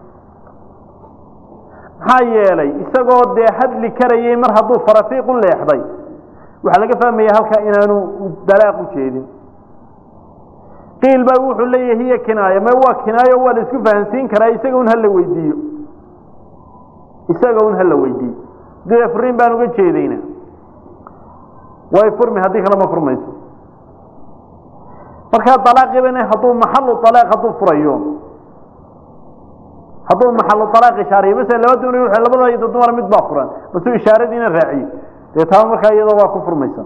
هاي لي إساقو دي حد لي كريي مرهدو فرفيق اللي يحضي وحلقة فهمي هالكا إنانو دلاقو شيدين قيل باوح لي هي كناية ما هو كناية ولا اسكو فهنسين كرا إساقون هلا ويديو إساقون هلا ويديو دي فرين بانو قد شيدين ويفرمي هديك لما فرميسو marka talaaq ibn haduu maxallu talaaq haduu furayo haduu maxallu talaaq ishaari bas labadu inuu labada iyada dumar mid baa furan bas ishaaradiina raaci ee taa marka iyada waa ku furmaysa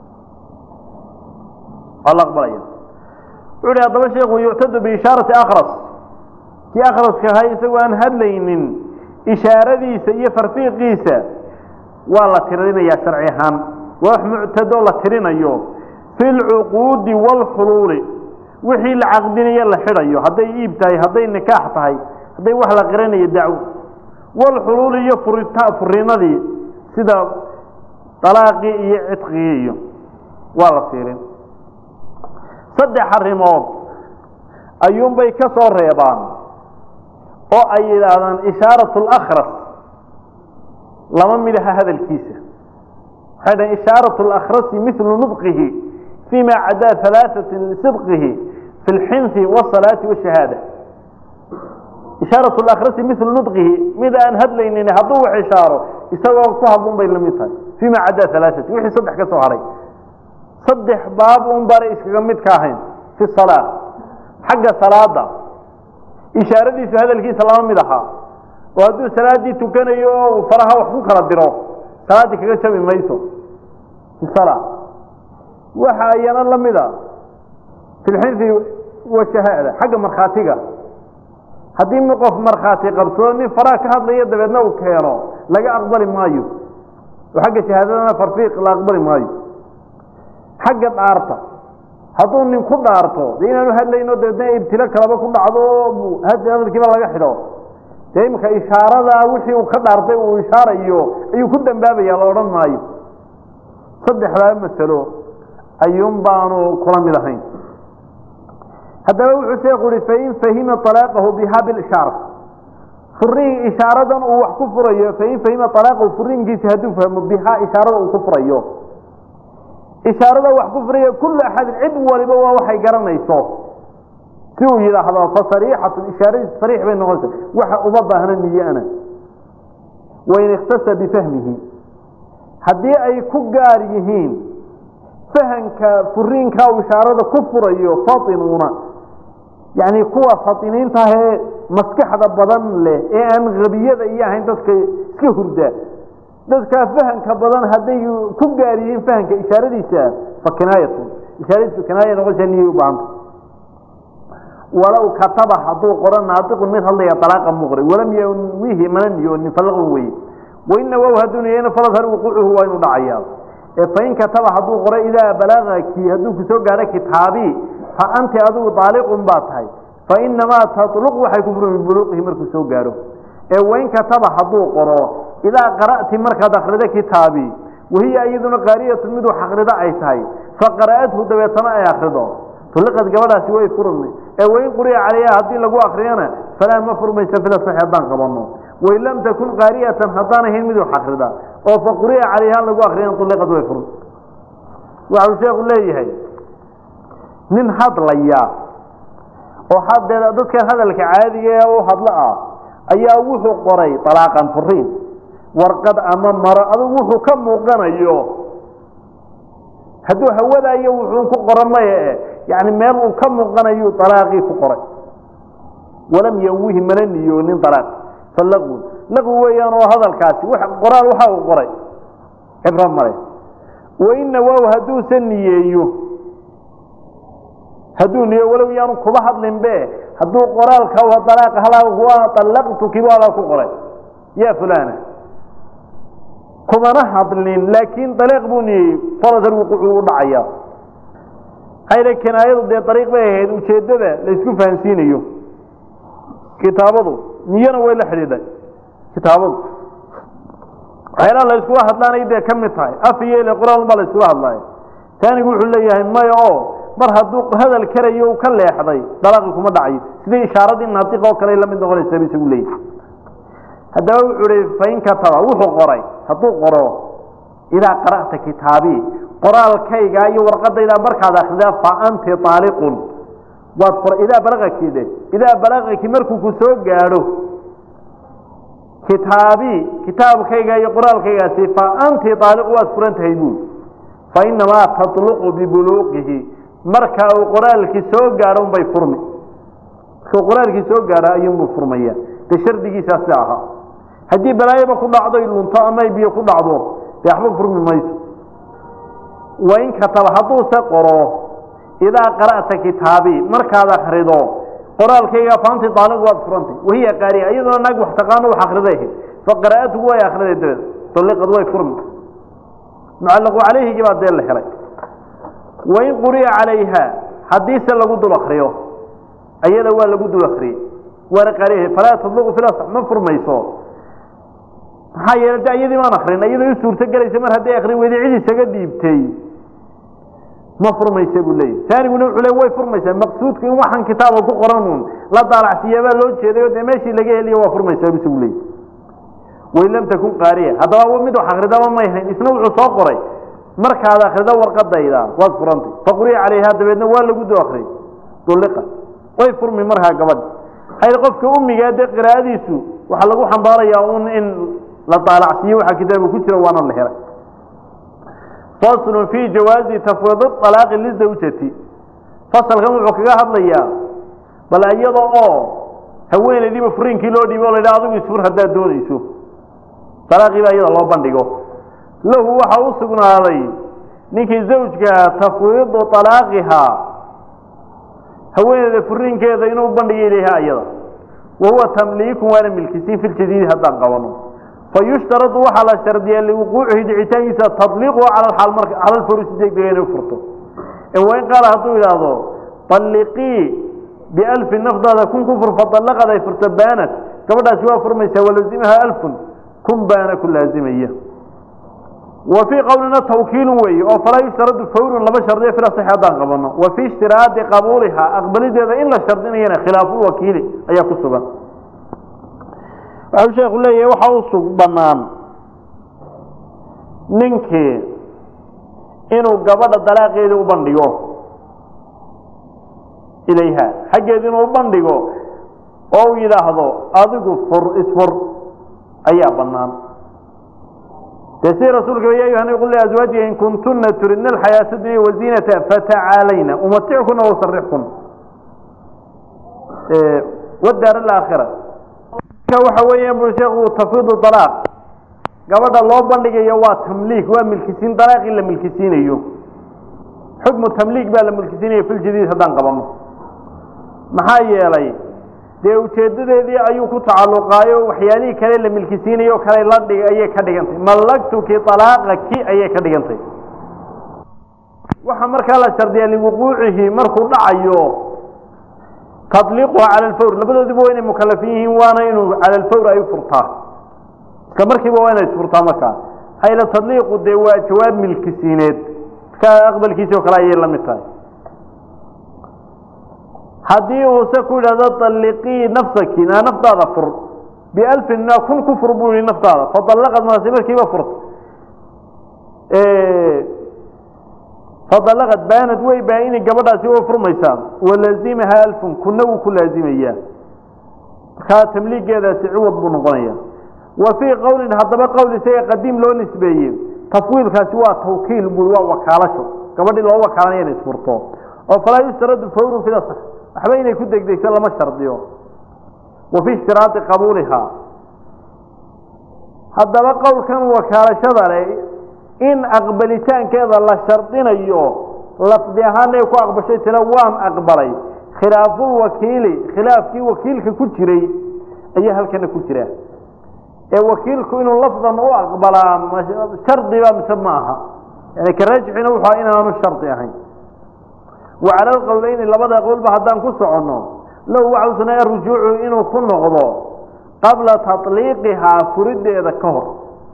Allah aqbalaya wuri hadaba sheekhu yu'tadu bi isharati akhras ki akhras ka haysa waan hadlaynin ishaaradiisa iyo farfiiqiisa waa la tirinaya sharci ahaan wax mu'tado la tirinayo في العقود والحلول وحي العقدية لحريو هذا يبتاي هذا النكاح تاي هذا وحلا قرين يدعو والحلول يفرطا فرينا دي سيدا طلاقي يعتقي ولا فيرين صدح الرماد أيوم بي كسر ريبان أو أيضا إشارة الأخرس لما ملها هذا الكيسة هذا إشارة الأخرس مثل نطقه فيما عدا ثلاثة لصدقه في الحنث والصلاة والشهادة إشارة الأخرس مثل نطقه ماذا أن هدلين إن هضوع إشارة يسوى كهضون بين المثال فيما عدا ثلاثة وحي صدح كسوهري صدح باب أنبار إسكامت كاهن في الصلاة حق صلاة إشارة دي في هذا الكيس الله مدها وهدو صلاة دي تكنيو وفرها وحقوق ربنا صلاة دي كيسا من ميسو الصلاة وحايانا الله مدها في الحنث والشهادة حق مرخاتيقة هدي مقف مرخاتي قبطوني فراك هذا يد بدنا وكيرو لقى أقبل مايو وحق شهادتنا فرفيق لا أقبل مايو حق العارطة هذون من كل عارطة دينا نهد لينو دينا ابتلاك لابا كل عضو هذا هذا الكبير لقى حلو دايما كإشارة ذا وحي وكل عارطة وإشارة أيو أيو كل بابي يا لوران مايو صدح لا يمثلو أيوم بانو كلام لهين هذا هو يقول فإن فهم طلاقه بها بالإشارة فرين إشارة وكفريه فإن فهم طلاقه فرين جيس هدو فهم بها إشارة وكفريه إشارة وكفريه كل أحد عدو ولبوا وحي قرن يصوف سوء إذا هذا فصريحة الإشارة صريح بين غلطة وحي أضبها هنا أنا وإن اختص بفهمه هدي أي كقاريهين فهم كفرين كاو إشارة كفريه فاطنون يعني قوة فاطنين تاهي مسكحة بدن له إيه أن غبية إياها إن تسك سكهردا تسك فهم كبدن هدي كقاريين فهم كإشارة ديسا فكناية إشارة فكناية نقول جنيه وبعض ولو كتب حضو قرآن ناطق من الله يطلاق مغري ولم ينويه من يوني فلغوه وإن ووهدون ين فرض وقوعه وإنه دعيا فإن كتب حضو قرآن إذا بلغك هدوك سوق على كتابي فأنت أدو طالق باتهاي فإنما تطلق وحيكفر من بلوغه مركو سوقاره وإن كتب حضو قرآن إذا قرأت مركز أخرد كتابي وهي أيضا قارية المدو حقرد عيساي فقرأته دويتنا أي أخرده طلقت قبلها سوى فرمي وإن قرئ عليها هدي لقوا أخريانا فلا مفر ما يسفل الصحيبان قبلنا وإن لم تكن قارية حطانه المدو حقرده فقرئ عليها لقوا أخريانا طلقت ويفرم وعلى الشيخ الله هي nin hadlaya oo hadda dadka hadalka caadiga ah oo hadla ah ayaa wuxuu qoray talaaqan furiin warqad ama maro adu wuxuu ka muuqanayo haduu hawadayo wuxuu ku qoramay yaani meel uu ka muuqanayo talaaqi ku qoray walam yawihi malaniyo nin talaaq falaqu lagu weeyaan oo hadalkaasi wax qoraal waxa uu qoray ibrahim mare وإن واو هدو سنييو هدو نيو ولو يانو كبا حدلين به هدو قرال كو طلاق هلا هو طلقتك ولا كقري يا فلانة كما نحضلين لكن طلق بني فرض الوقوع ودعيا هاي لكن أيضا دي طريق بيه وشيدة ليسكو فانسينيو كتابه نيانا ويلا حديدا كتابه عيلا الله يسكو حدلان ايدا كمتاي افيه لقرآن الله يسكو حدلان ثاني يقول حليا ما يعو مر هدوق هذا الكريو وكان لا يحضي دلاغكم دعي سيدي إشارة الناطقة وكلا إلا من دغل السبي سبولي هذا عرف فإن كتب وحو قرأي هدوق قرأ إذا قرأت كتابي قرأ الكيغا يورقد إلى مركز أخذا فأنت طالق واذكر إذا بلغك كده إذا بلغك مركو كسوق قالوا كتابي كتاب كيغا يقرأ الكيغا فأنت طالق واذكر أنت هيدون فإنما تطلق ببلوغه marka uu qoraalki soo gaaro bay furmi soo qoraalki soo gaaro ayuu furmaya ta shardigiisa saaha hadii balaayaba ku dhacdo lunta ama biyo ku dhacdo waxba furmi mayso wa in kataba haduu sa qoro ida qara'ta kitaabi marka aad akhrido qoraalkayga faanti daaliq waad furantay wahiya qaari ayadoo naag wax taqaan wax akhriday faqra'atu way akhriday toliqad way furmi معلق عليه جباد ديال الحري وإن قرئ عليها حديث لقد الأخريو أيضا هو لقد الأخري ورق عليه فلا تطلق في الأصح مفر ميصور هاي يرجع أيضا ما نخرين أيضا يسور تقل يسمر هدي أخري وإذا عيدي سقد يبتي مفر ميصور لي ثاني يقول عليه ويفر ميصور مقصود كي وحن كتابه قرانون لا طالع سيابا لو تشيريو ماشي لقيه اللي هو فر ميصور بيسور لي وإن لم تكن قارئة هذا هو مدو حقرده وما يهين اسنوع صاقري مركا هذا أخرده ورقد إذا واذكرنتي فقرئ عليها دبيدنا ولا قدو أخري طلقة ويفر من مرها قبل هاي قفك أمي قادة قراديسو وحلقوا حنبارا ياون إن لطالع سيوحا كتابه كتير وانا اللحرة فصل في جواز تفويض الطلاق للزوجة فصل غمو عكاها الليا bal ayada oo haweenaydiiba furiinkii loo dhiibay oo la yidhaha adigu isfur haddaad doonayso talaaqii baa iyada loo bandhigo lahu waxa u sugnaaday ninkii zawjka tafwiidu talaaqihaa haweenayda furiinkeeda inuu bandhigo ilayha iyada wahuwa tamliikun waana milkisiin fi ljadiidi haddaan qabano fayushtaradu waxaa la shardiyaa liwuquucihi dhicitaankiisa tadliiquhu cala alxaal marka cala alfawri si degdega inay furto ee wain qaala hadduu yidhaahdo طalliqii bialfi nafdaada kun ku fur fadallaqad ay furta baanat gabadhaasi waa furmaysaa walazimaha alfun kun baana ku laazimaya wa fii qowlina tawkiilun weeye oo falaa yushtaradu fawrun lama shardiyo fil asaxi haddaan qabano wa fii ishtiraadi qabuulihaa aqbalideeda in la shardinayana khilaafulwakiili ayaa ku sugan waxau sheekhu leeyahay waxa u sug bannaan ninkii inuu gabadha dalaaqeeda u bandhigo ilayha xaggeeda inuu u bandhigo oo u yidhaahdo adigu fur isfur ayaa bannaan dee si rasuulka ya ayuha nabi qul liazwaajihi in kuntunna turidna alxayaata dunya waziinata fatacaalayna umatickunna wausarixkun wadaar alaakhira waxa weeyaan buu sheekhu tafwiidu dalaaq gabadha loo bandhigayo waa tamliik waa milkisiin dalaaqii la milkisiinayo xukmu tamliik baa la milkisiinaya fil jadiid haddaan qabano maxaa yeelay dee ujeedadeedii ayuu ku tacalluqaayo waxyaalihii kale la milkisiinayo kale la dhig ayay ka dhigantay mallaktuki talaaqaki ayay ka dhigantay waxa markaa la shardiyaa liwuquucihi markuu dhacayo tadliiquha cala alfawr labadoodiba waa inay mukalafiin yihiin waana inuu cala alfawr ay furtaa isla markiiba waa inay isfurtaa markaa hayla tadliiqu dee waa jawaab milkisiineed ka aqbalkiisi oo kale ayay la mid tahay haddii uuse ku yidhahdo طalliqii nafsaki naa naftaada fur bialfin naa kun ku fur buu yihi naftaada fadallaqad maasi markiiba furta fadallaqad baanad way baa-ini gabadhaasi oo furmaysaa walazimaha alfun kuna wuu ku laazimayaa markaa tamliigeedaasi ciwad buu noqonaya wa fii qowlin haddaba qowl isaga qadiim loo nisbeeyey tafwiilkaasi waa tawkiil bui waa wakaalasho gabadhii loo wakaalanaya inay isfurto oo falaa yustaradu fawrun fida sax waxba inay ku degdegto lama shardiyo wa fii ishtiraadi qabuulihaa haddaba qowlkan wakaalashada le in aqbalitaankeeda la shardinayo lafdi ahaan ay ku aqbashay tira waan aqbalay khilaaful wakiili khilaafkii wakiilka ku jiray ayaa halkana ku jira ee wakiilku inuu lafdan u aqbalaa shardi ba mise ma aha yani ka raajixina wuxuu inaanu shardi ahayn وعلى القولين لبدا قول بهدان كسعنو لو وعدنا الرجوع إنه كن نقضه قبل تطليقها فرد إذا كهر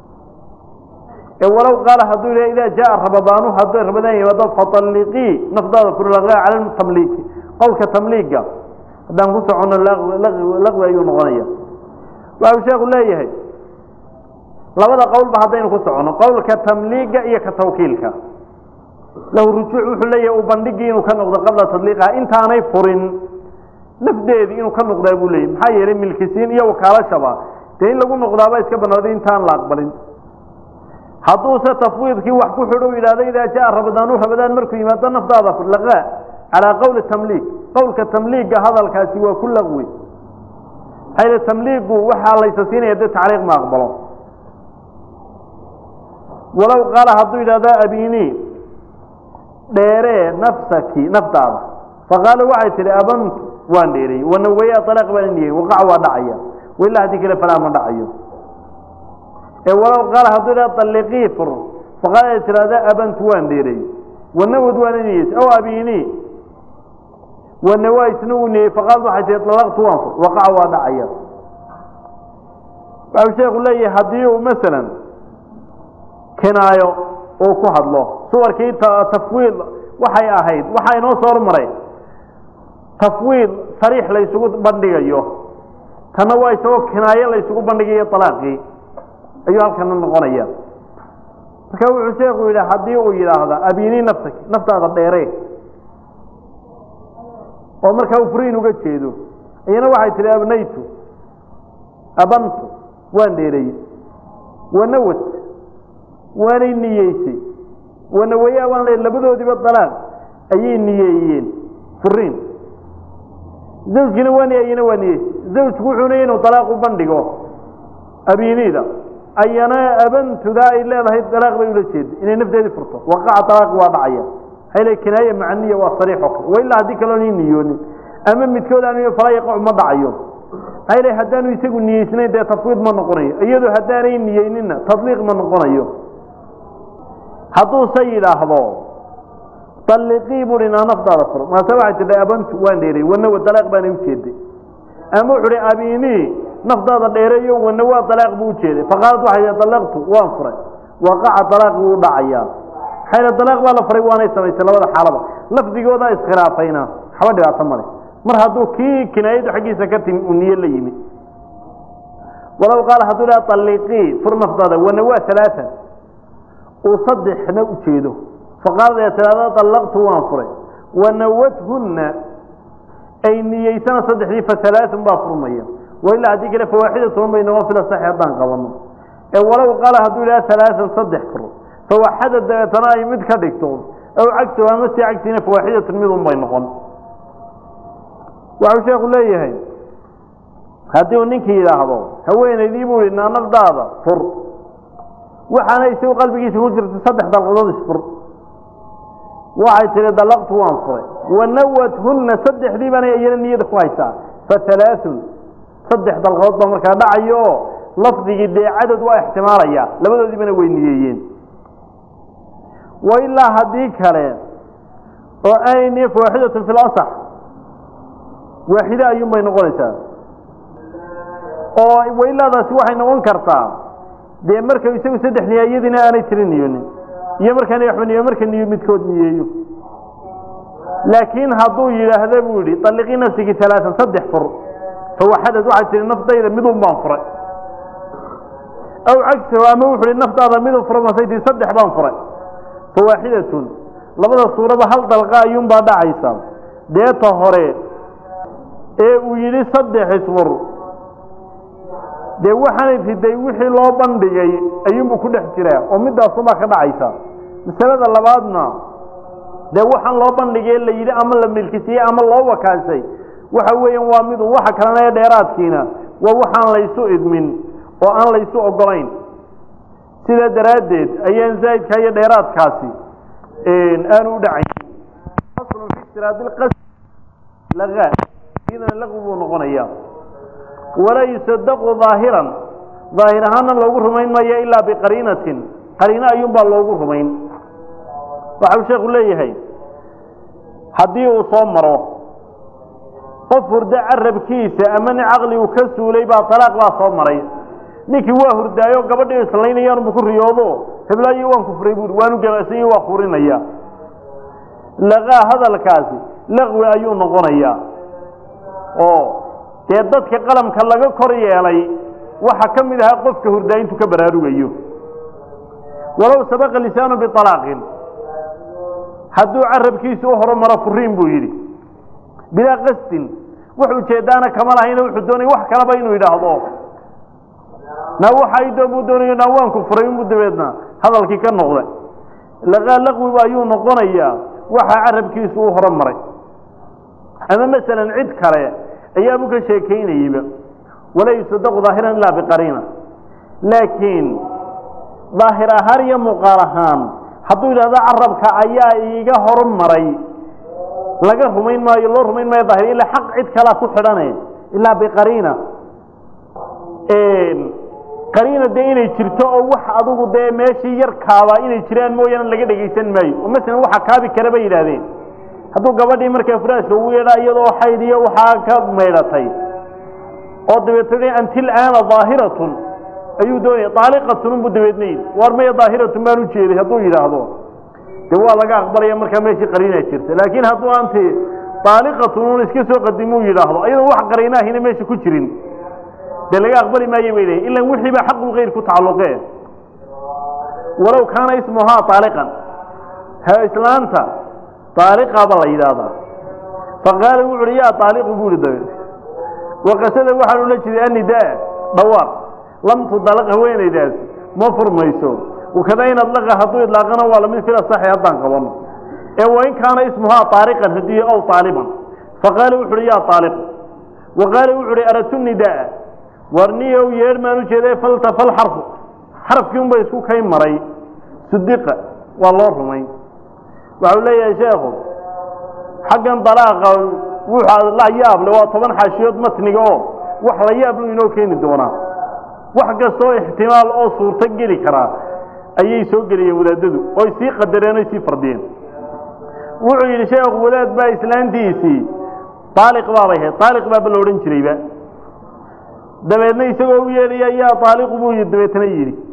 ولو قال هدول إذا جاء رمضان هدول رمضان يوضع فطلقي نفضل كل لغاء على التمليك قول كتمليك هدان كسعنو لغو أيون غنية وأبو شيخ الله يهي لبدا قول بهدان كسعنو قول كتمليك إيا كتوكيلك لو رجوع وحلية وبندقي إنه كان نقضى قبل تطليقها إنت أنا فرن نفدي إنه كان نقضى يقول لي محايا يرمي الكسين إياه وكالة شبا تين لقوا نقضى بايس كبنا هذه إنت أنا لاقبلين حدوثة تفويض كي وحكو حلو إلى ذي إذا جاء رمضان رمضان مركو يمتى نفضى ظفر لغاء على قول التمليك قول كالتمليك هذا الكاسي وكل لغوي هاي التمليك وحا ليس سين يدي تعليق ما أقبله ولو قال هدو إلى ذا أبيني ديري نفسك نفطاده فقال وعي تري أبنت وان ديري ونويا طلاق بلنيه وقع ودعيه وإلا هديك فلا ما دعيه ولو قال هدول طلقيه فر فقال ترى ذا أبنت وان ديري ونود وانيس أو أبيني والنواي سنوني فقال وحيت طلقت وانفر وقع ودعيه فأبو شيخ الله هديه مثلا كنايو oo ku hadlo suwarkii tafwiid waxay ahayd waxa inoo soo maray tafwiid sariix la isugu bandhigayo kana waa isoo kinaayo la isugu bandhigayo talaaqi ayuu halkan noqonaya marka wuxuu sheekhu yiraahdaa hadii uu yiraahdo abini nafsaki naftaada dheeree oo marka uu furiin uga jeedo ayana waxay tiri abnaytu abantu waan dheerey wanawat waanay niyeysay wanawayaa waan leeyahay labadoodiba dalaaq ayay niyeeyeen furiin zawjkina waa niyeyna waa niyey zawjku wuxuu leeyahay inuu talaaq u bandhigo abiinida ayana abantuda ay leedahay talaaq bay ula jeed inay nafteedii furto waqaca talaaq waa dhacaya hayla kinaaya macniya waa sariix oo way la hadii kale niyooni ama midkood aanu faraaqo ma dhacayo hayla hadaanu isagu niyeysnayn de tafwiid ma noqonayo iyadoo hadaanay niyeynina tadliiq ma noqonayo hadduu sayidhaahdo طلقي برنا نفضل فر ما سمعت لأبنت وان ديري ونو طلاق باني وجهدي أما وحري أبيني نفضل ديري ونو طلاق بوجهدي فقالت واحد طلقت وان فري وقع طلاق وضعيا حين الطلاق ولا فري وانا يسمي سلوات حالبا لفظي قوضا اسخلافينا حوالي اعتمري مرهدو كي كنايد حقي سكت ونية اللي يمي ولو قال هدو لا طلقي فر نفضل ونو ثلاثة وصدحنا وجهده فقال يا ثلاثة طلقت وانفري ونوتهن أي نيسان صدح لي فثلاث بافر مية وإلا هذيك له فواحدة بين نوافل الصحيح بان قوانه ولو قال هذول ثلاثة صدح فر فوحدة تناي مد كدكتور أو عكس ومسي عكسين فواحدة تلميذ بينهم وعو شيخ الله يهي هذه نكي لهذا هو ينذيبوا لنا نفض هذا فر وحنا يسوي قلبك يسوي جرت صدح بالغضاض فر waxay tiri dalaqtu waan furay wanawatuhunna saddex diibana ayana niyada ku haysaa fa thalathun saddex dalqood ba marka dhacayo lafdigi deecadad waa ihtimaalaya labadoodibana way niyeeyeen wa illa hadii kale oo ay niyo waahidatu fil asah waahida ayuu may noqonaysaa oo wa illa daasi waxay noqon kartaa de marka isagu saddex niyadina aanay tirinayeen iyo markaan yaxbaniyo markaan niyo midkood niyeeyo laakiin haduu yiraahdo buu yiri talqiina sigi thalathan saddex fur فوحدت واحد في النفط إذا مدو بانفرع أو عكسه أما وحد النفط هذا مدو فرع ما سيدي صدح بانفرع فواحدة لبدا الصورة بحل دلقاء يوم بعد عيسى دي طهري إيه ويلي صدح اسمر دي وحاني في دي وحي لو بندقي أيوم بكل احتراء ومدى الصبح كده عيسى مثلا اللي بعدنا دي وحان لو بندقي اللي يلي أمل ملكسية أمل الله وكاسي وحوين وامد وحا كلنا ديرات كينا ووحان ليسو إدمين وآن ليسو أقرين سيدة درادد أيان زايد كاية ديرات كاسي إن آنو دعي أصل في استراد القسم لغاء إذن اللغو نغنيا ولا يصدق ظاهرا ظاهرهانا لو رمين ما إلا بقرينة قرينة ينبع لو رمين وحاو شيخ الله هاي حديه صمره qof hurda arabkiisa amana aqli uu ka suulay ba talaaq la soo maray niki waa hurdaayo gabadhii islaynayaan bu ku riyoodo heblaayo waan ku furay buu waanu gaasay waa qurinaya laga hadalkaasi laqwi ayuu noqonaya oo ee dadka qalamka laga kor yeelay waxa kamid ah qofka hurdaayintu ka baraarugayo walaw sabaqa lisaanu bi talaaqin haduu arabkiisa u horumaro furiin buu yiri بلا قسط وحو جيدانا كما لهينا وحو دوني wax kala ba inuu yiraahdo na waxay doobu doonay nawaan ku furay muddabeedna hadalkii ka noqday laga laqwi ayuu noqonaya waxa arabkiisu u horumaray ama midalan cid kale ayaa uu ka sheekeynayba wala yusadaq zaahiran la biqarina laakiin zaahir ahaan iyo muqarahan haduu yiraahdo arabka ayaa iiga horumaray laga rumayn maayo loo rumayn maayo daahir ila xaq cid kala ku xidhanay ila bi qarina ee qarina de inay jirto oo wax adigu de meeshii yar kaaba inay jiraan mooyaan laga dhageysan maayo oo mesela waxa kaabi kara bay yiraahdeen haduu gabadhii markay furaashka ugu yeedha iyadoo xaydiyo waxa ka meelatay oo dabeetay antil aana zaahiratun ayuu doonay taaliqatun mudabeednay war ma zaahiratun ma u jeeday haduu yiraahdo waa laga aqbalaya marka meeshii qariina jirta laakiin haduu aanti taaliqatun iska soo qadimo yiraahdo ayadoo wax qariina hina meeshii ku jirin de laga aqbali maayo weeyay illa wixii ba xaq u qeyr ku tacalluqay walaw kaana ismuha taaliqan ha islaanta taaliqa bala yiraahdo faqala wuxuu yaa taaliq buu riday waqasada waxa uu la jiray annidaa dawaar lam tudalaq haweenaydaas ma furmayso وكذا إن أطلقها هدو إطلاقنا ولا من كلا صحيح هدان قوانا وإن كان اسمها طارقا هدية أو طالبا فقالوا حريا طالب وقال وحري أردت النداء ورنيه ويرمان وجده فلتفل حرف حرف يوم بيسكو كاين مري صديقة والله رمي وقال لي يا شيخ حقا طلاقا وحا الله ياب لو طبعا حاشيات متنقه وحا ياب له إنه كين الدونا وحقا سوء احتمال أو صورة قلي كرا أي سوء قلي ولادده ويسي قدرين ويسي فردين وعي لشيخ ولاد با إسلام ديسي طالق بابه طالق باب الأورنج ريبا دبيتنا يسوي يا يا طالق بو يدبيتنا يري